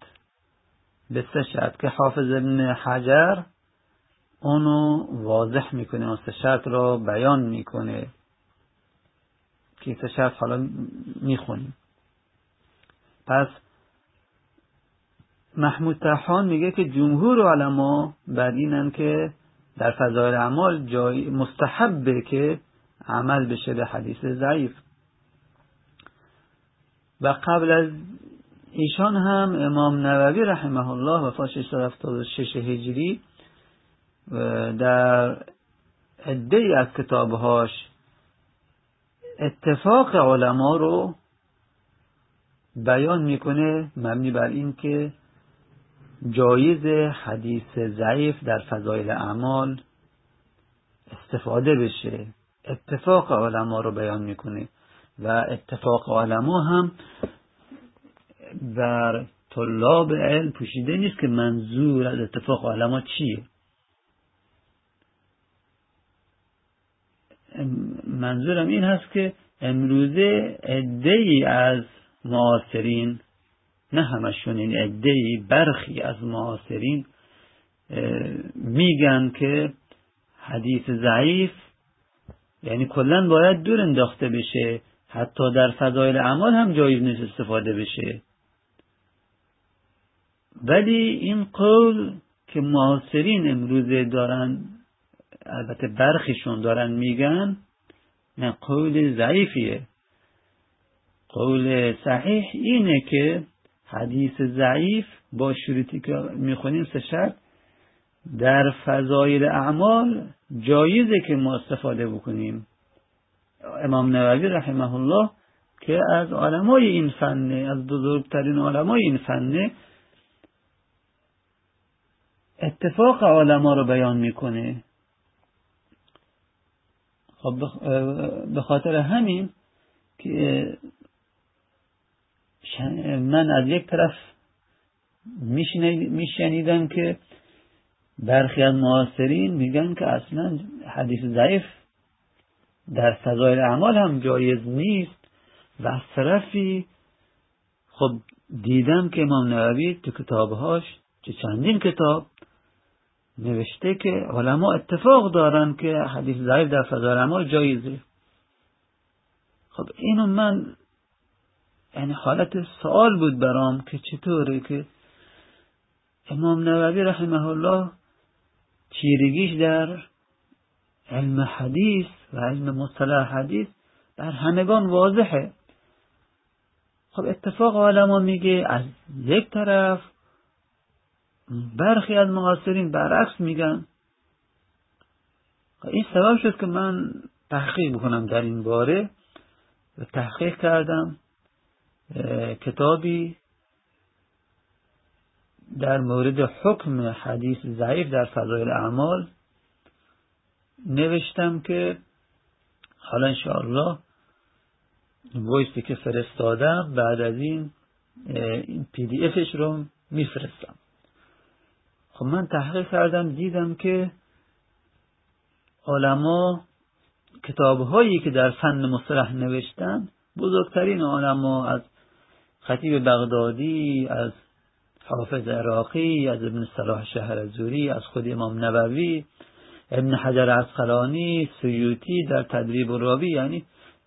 شرط که حافظ ابن حجر اونو واضح میکنه، اون سه شرط را بیان میکنه که سه شرط حالا میخونیم. پس محمود طحان میگه که جمهور علما بر اینن که در فضایل اعمال مستحبه که عمل بشه به حدیث ضعیف. و قبل از ایشان هم امام نووی رحمه الله وفات 676 هجری در عده‌ای از کتابهاش اتفاق علما رو بیان میکنه مبنی بر این که جایز حدیث ضعیف در فضایل اعمال استفاده بشه. اتفاق علما رو بیان میکنه و اتفاق علما هم بر طلاب علم پوشیده نیست که منظور از اتفاق علما چیه. منظورم این هست که امروزه عده‌ای از معاصرین، نه همشون، این عده‌ای برخی از معاصرین میگن که حدیث ضعیف یعنی کلن باید دور انداخته بشه، حتی در فضایل اعمال هم جایز نیست استفاده بشه. ولی این قول که معاصرین امروزه دارن، البته برخیشون دارن میگن، نه، قول ضعیفیه. قول صحیح اینه که حدیث ضعیف با شروطی که میخونیم سه شرط در فضایل اعمال جایزه که ما استفاده بکنیم. امام نووی رحمه الله که از علمای این فنه، از بزرگترین علمای این فنه، اتفاق علما رو بیان میکنه. خب به خاطر همین که من از یک طرف میشنیدم که برخی از معاصرین میگن که اصلا حدیث ضعیف در فضایل اعمال هم جایز نیست، و از طرفی خب دیدم که امام نووی تو کتابهاش، چه چندین کتاب، نوشته که علما اتفاق دارن که حدیث ضعیف در فضایل اعمال جایزه. خب اینو من یعنی حالت سوال بود برام که چطوره که امام نووی رحمه الله تیرگیش در علم حدیث و علم مصطلح حدیث بر همگان واضحه. خب اتفاق علما میگه از یک طرف، برخی از معاصرین برعکس میگن. این سبب شد که من تحقیق بکنم در این باره و تحقیق کردم. کتابی در مورد حکم حدیث ضعیف در فضایل اعمال نوشتم که حالا انشاءالله وایسی که فرستادم بعد از این PDF رو میفرستم. خب من تحقیق کردم، دیدم که علما کتاب‌هایی که در فن مصطلح نوشتن، بزرگترین علما از خطیب بغدادی، از حافظ عراقی، از ابن صلاح شهرزوری، از خود امام نووی، ابن حجر عسقلانی، سیوطی در تدریب الراوی، یعنی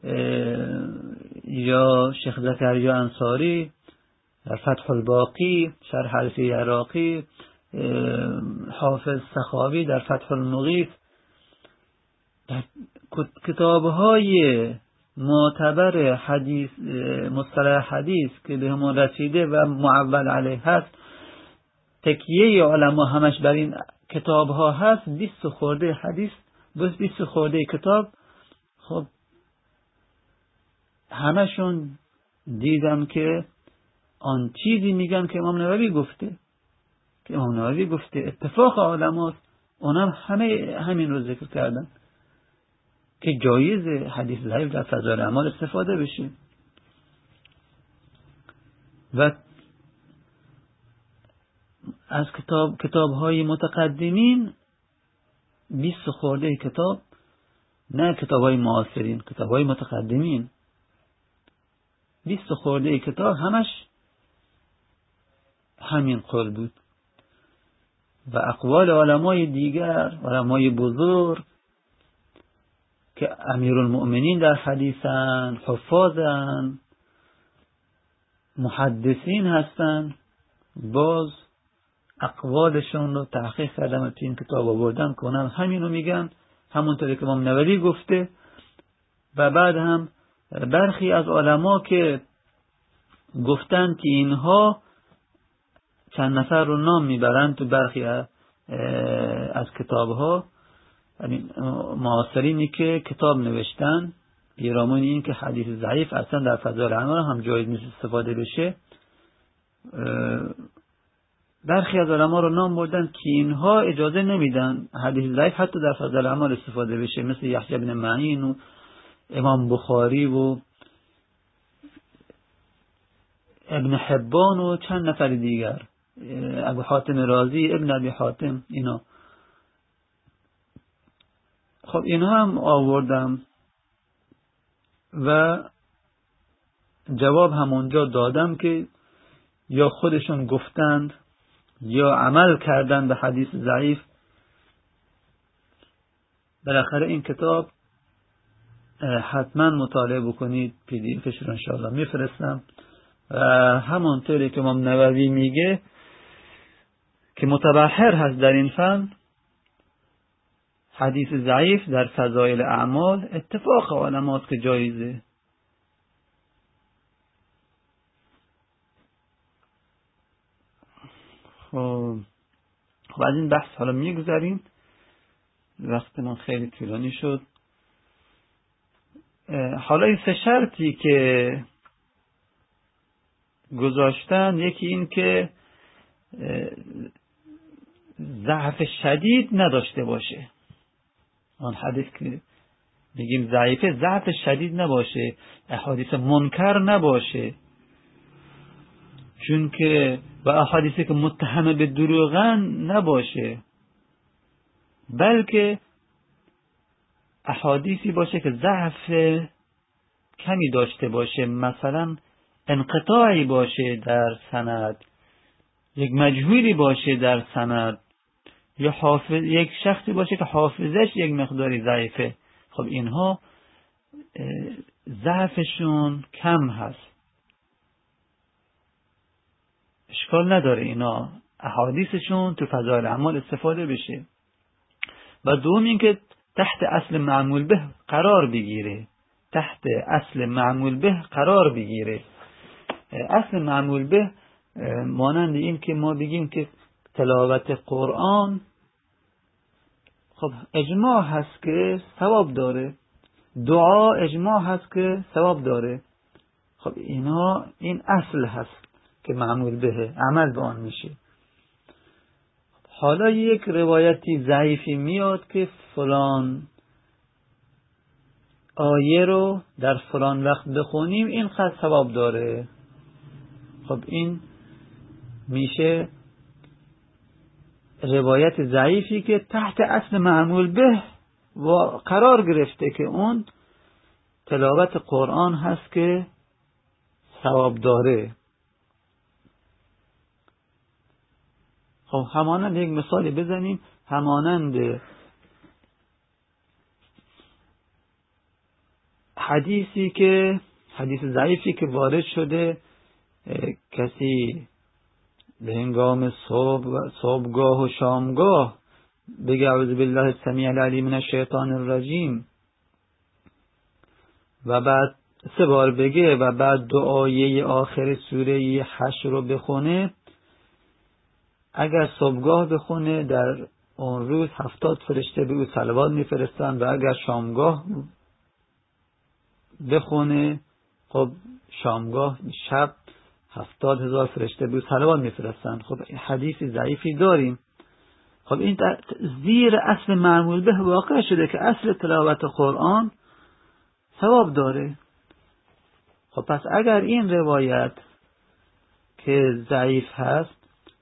یا شیخ زکریا انصاری در فتح الباقی، شرح الفیه عراقی، حافظ سخاوی در فتح المغیث، در کتاب‌های معتبر حدیث، مصطلح حدیث که به همون رسیده و معول علیه هست، تکیه علما همش بر این کتاب‌ها هست. 20 خورده حدیث، 20 خورده کتاب. خب همشون دیدم که آن چیزی میگن که امام نووی گفته، که امام نووی گفته، اتفاق علماست، اونم همین رو ذکر کردن که جایز حدیث ضعیف در فضائل اعمال استفاده بشه. و از کتاب‌های متقدمین 20 خورده کتاب، نه کتاب‌های معاصرین، کتاب‌های متقدمین 20 خورده کتاب همش همین قول بود. و اقوال علمای دیگر، علمای بزرگ که امیرالمؤمنین در حدیثن، حفاظن، محدثین هستن، باز اقوالشون رو تحقیق کردم و تو این کتاب آوردم که اونم همینو میگن، همونطوری که امام نووی گفته. و بعد هم برخی از علما که گفتن که اینها چند نفر رو نام میبرند تو برخی از کتابها، یعنی معاصرینی که کتاب نوشتن پیرامون این که حدیث ضعیف اصلا در فضائل اعمال هم جایز نیست استفاده بشه، برخی از علما رو نام بردن که اینها اجازه نمیدن حدیث ضعیف حتی در فضائل اعمال استفاده بشه، مثل یحیی بن معین و امام بخاری و ابن حبان و چند نفر دیگر، ابو حاتم رازی، ابن ابی حاتم، اینا. خب اینها هم آوردم و جواب همونجا دادم که یا خودشون گفتند یا عمل کردن به حدیث ضعیف. بالاخره این کتاب حتما مطالعه بکنید، پی دی افش رو انشاءالله میفرستم. و همونطوری که امام نووی میگه که متبحر هست در این فن، حدیث ضعیف در فضائل اعمال اتفاق علماست که جایزه. خب از این بحث حالا میگذاریم، وقت من خیلی طولانی شد. حالا این 3 شرطی که گذاشتن، یکی این که ضعف شدید نداشته باشه، آن حدیث که میگیم ضعیفه ضعف شدید نباشه، احادیث منکر نباشه، چون که و احادیثی که متهم به دروغن نباشه، بلکه احادیثی باشه که ضعف کمی داشته باشه، مثلا انقطاعی باشه در سند، یک مجهولی باشه در سند، یا یک شخصی باشه که حافظش یک مقداری ضعیفه. خب اینها ضعفشون کم هست، اشکال نداره اینا احادیثشون تو فضائل اعمال استفاده بشه. و دوم این که تحت اصل معمول به قرار بگیره، تحت اصل معمول به قرار بگیره. اصل معمول به مانند این که ما بگیم که تلاوت قرآن خب اجماع هست که ثواب داره، دعا اجماع هست که ثواب داره. خب اینا این اصل هست که معمول به عمل به آن میشه. حالا یک روایتی ضعیفی میاد که فلان آیه رو در فلان وقت بخونیم اینقدر ثواب داره. خب این میشه روایت ضعیفی که تحت اصل معمول به و قرار گرفته که اون تلاوت قرآن هست که ثواب داره. خب همانند یک مثالی بزنیم، همانند حدیث ضعیفی که وارد شده کسی به هنگام صبحگاه و شامگاه بگه اعوذ بالله السمیع العلیم من الشیطان الرجیم و بعد 3 بار بگه و بعد دعایه آخر سوره حشر رو بخونه، اگر صبحگاه بخونه در اون روز 70 فرشته به او صلوات میفرستن و اگر شامگاه بخونه خب شامگاه شب 70,000 فرشته به او صلوات میفرستن. خب حدیث ضعیفی داریم. خب این زیر اصل معمول به واقع شده که اصل تلاوت قرآن ثواب داره. خب پس اگر این روایت که ضعیف هست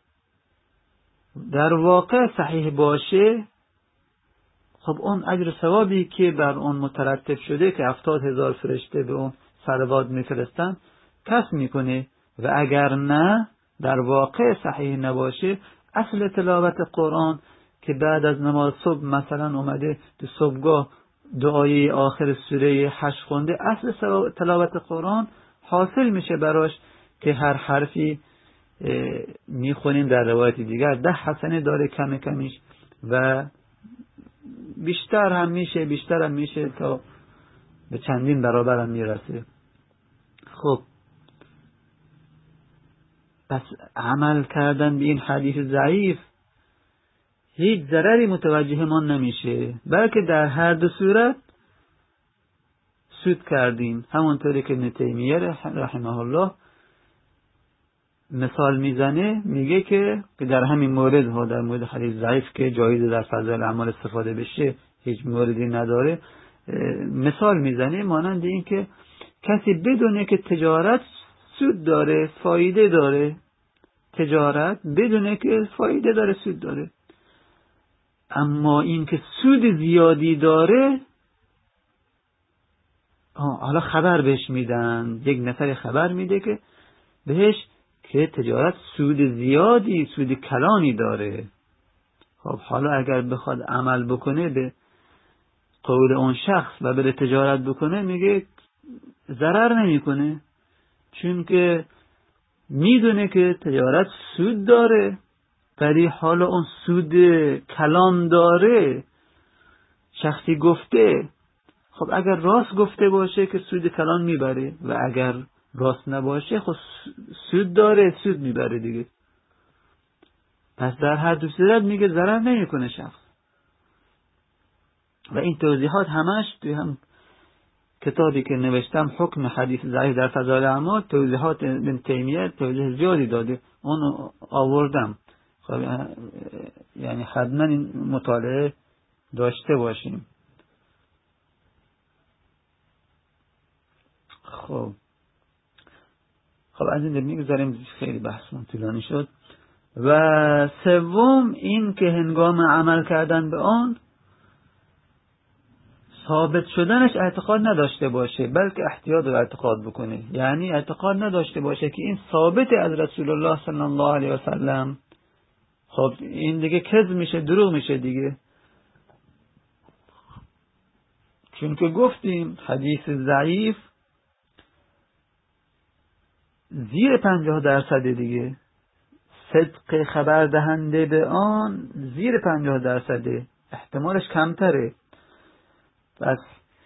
در واقع صحیح باشه، خب اون اجر ثوابی که بر اون مترتب شده که 70,000 فرشته به اون صلوات میفرستن کسب میکنه. و اگر نه در واقع صحیح نباشه، اصل تلاوت قرآن که بعد از نماز صبح مثلا اومده تو صبحگاه دعای آخر سوره حشر خونده، اصل تلاوت قرآن حاصل میشه براش که هر حرفی میخونیم در روایت دیگر 10 حسنه داره کم کمیش و بیشتر هم میشه تا به چندین برابر هم میرسه. خب پس عمل کردن به این حدیث ضعیف هیچ ضرری متوجه ما نمیشه، بلکه در هر دو صورت سود کردیم. همونطوری که ابن تیمیه رحمه الله مثال میزنه، میگه که در همین مورد ها، در مورد حدیث ضعیف که جایزه در فضایل اعمال استفاده بشه هیچ موردی نداره، مثال میزنه مانند این که کسی بدونه که تجارت سود داره، فایده داره، تجارت بدونه که فایده داره، سود داره، اما این که سود زیادی داره حالا خبر بهش میدن، یک نفر خبر میده که بهش که تجارت سود زیادی، سود کلانی داره. خب حالا اگر بخواد عمل بکنه به قول اون شخص و بره تجارت بکنه، میگه ضرر نمیکنه، چون که میدونه که تجارت سود داره، ولی حالا اون سود کلان داره. شخصی گفته، خب اگر راست گفته باشه که سود کلان میبره و اگر راست نباشه خب سود داره، سود میبره دیگه. پس در هر دو صورت میگه ضرر نمیکنه شخص. و این توضیحات همش توی هم کتابی که نوشتم حکم حدیث ضعیف در فضائل اعمال، توضیحات ابن تیمیه توضیح زیادی داده، اون آوردم. خب یعنی حتما این مطالعه داشته باشیم. خب از این میگذاریم، خیلی بحثمون طولانی شد. و سوم این که هنگام عمل کردن به آن ثابت شدنش اعتقاد نداشته باشه، بلکه احتیاط و اعتقاد بکنه. یعنی اعتقاد نداشته باشه که این ثابت از رسول الله صلی الله علیه و سلم. خب این دیگه کذب میشه، دروغ میشه دیگه. چون که گفتیم حدیث ضعیف زیر 50% دیگه، صدق خبر دهنده به آن زیر 50%، احتمالش کمتره. پس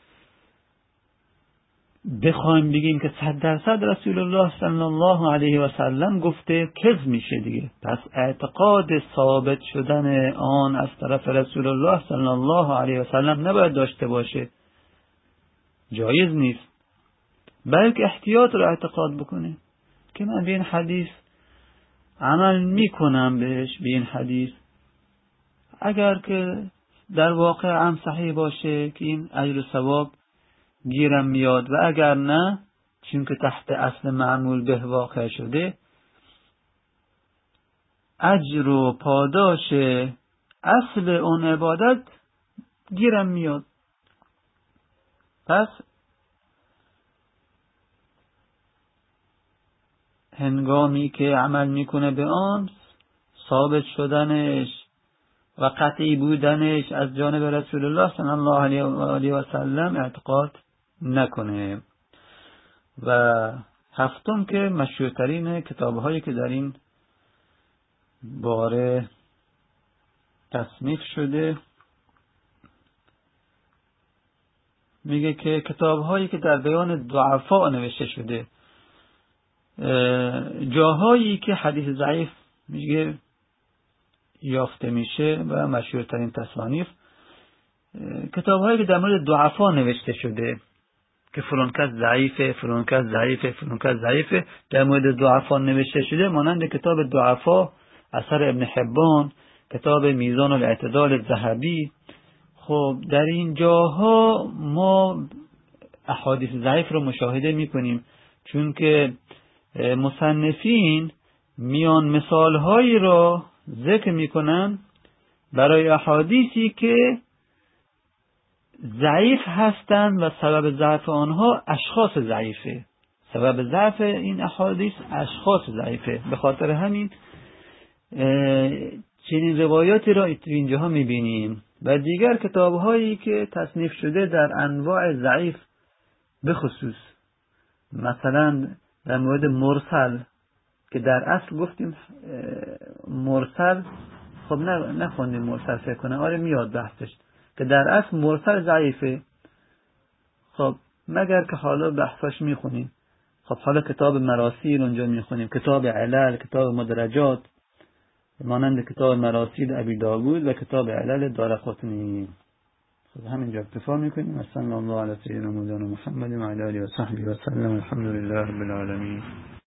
بخوایم بگیم که 100% رسول الله صلی الله علیه و سلم گفته، کذب میشه دیگه. پس اعتقاد ثابت شدن آن از طرف رسول الله صلی الله علیه و سلم نباید داشته باشه، جایز نیست، بلکه احتیاط رو اعتقاد بکنه که من به این حدیث عمل میکنم بهش، به این حدیث اگر که در واقع هم صحیح باشه که این اجر و ثواب گیرم میاد، و اگر نه چون که تحت اصل معمول به واقع شده اجر و پاداش اصل اون عبادت گیرم میاد. پس هنگامی که عمل میکنه به آن، ثابت شدنش و قطعی بودنش از جانب رسول الله صلی الله علیه و سلم اعتقاد نکنه. و هفتم که مشهورترین کتاب‌هایی که در این باره تصنیف شده، میگه که کتاب‌هایی که در بیان ضعفا نوشته شده، جاهایی که حدیث ضعیف میگه یافته میشه و مشهورترین تصانیف کتاب‌هایی که در مورد ضعفا نوشته شده که فلان کس ضعیفه، فلان کس ضعیفه، فلان کس ضعیفه، در مورد ضعفا نوشته شده، مانند کتاب ضعفا اثر ابن حبان، کتاب میزان الاعتدال ذهبی. خب در این جاها ما احادیث ضعیف رو مشاهده میکنیم، چون که مصنفین میان مثالهایی را ذکر میکنن برای احادیثی که ضعیف هستند و سبب ضعف آنها اشخاص ضعیفه. سبب ضعف این احادیث اشخاص ضعیفه. به خاطر همین چنین روایاتی را اینجاها میبینیم. و دیگر کتاب‌هایی که تصنیف شده در انواع ضعیف، به خصوص مثلا در مورد مرسل که در اصل گفتیم مرسل، خب نخوندیم مرسل فکر کنم، آره میاد بحثش، که در اصل مرسل ضعیفه. خب مگر که حالا بحثاش میخونیم. خب حالا کتاب مراسیل اونجا میخونیم، کتاب علل، کتاب مدرجات مانند کتاب مراسیل ابی داوود و کتاب علل دارقطنی. خب همینجا اکتفا میکنیم. صلی الله علی سیدنا مولانا محمد و علی آله و صحبه و سلم. الحمدلله رب العالمین.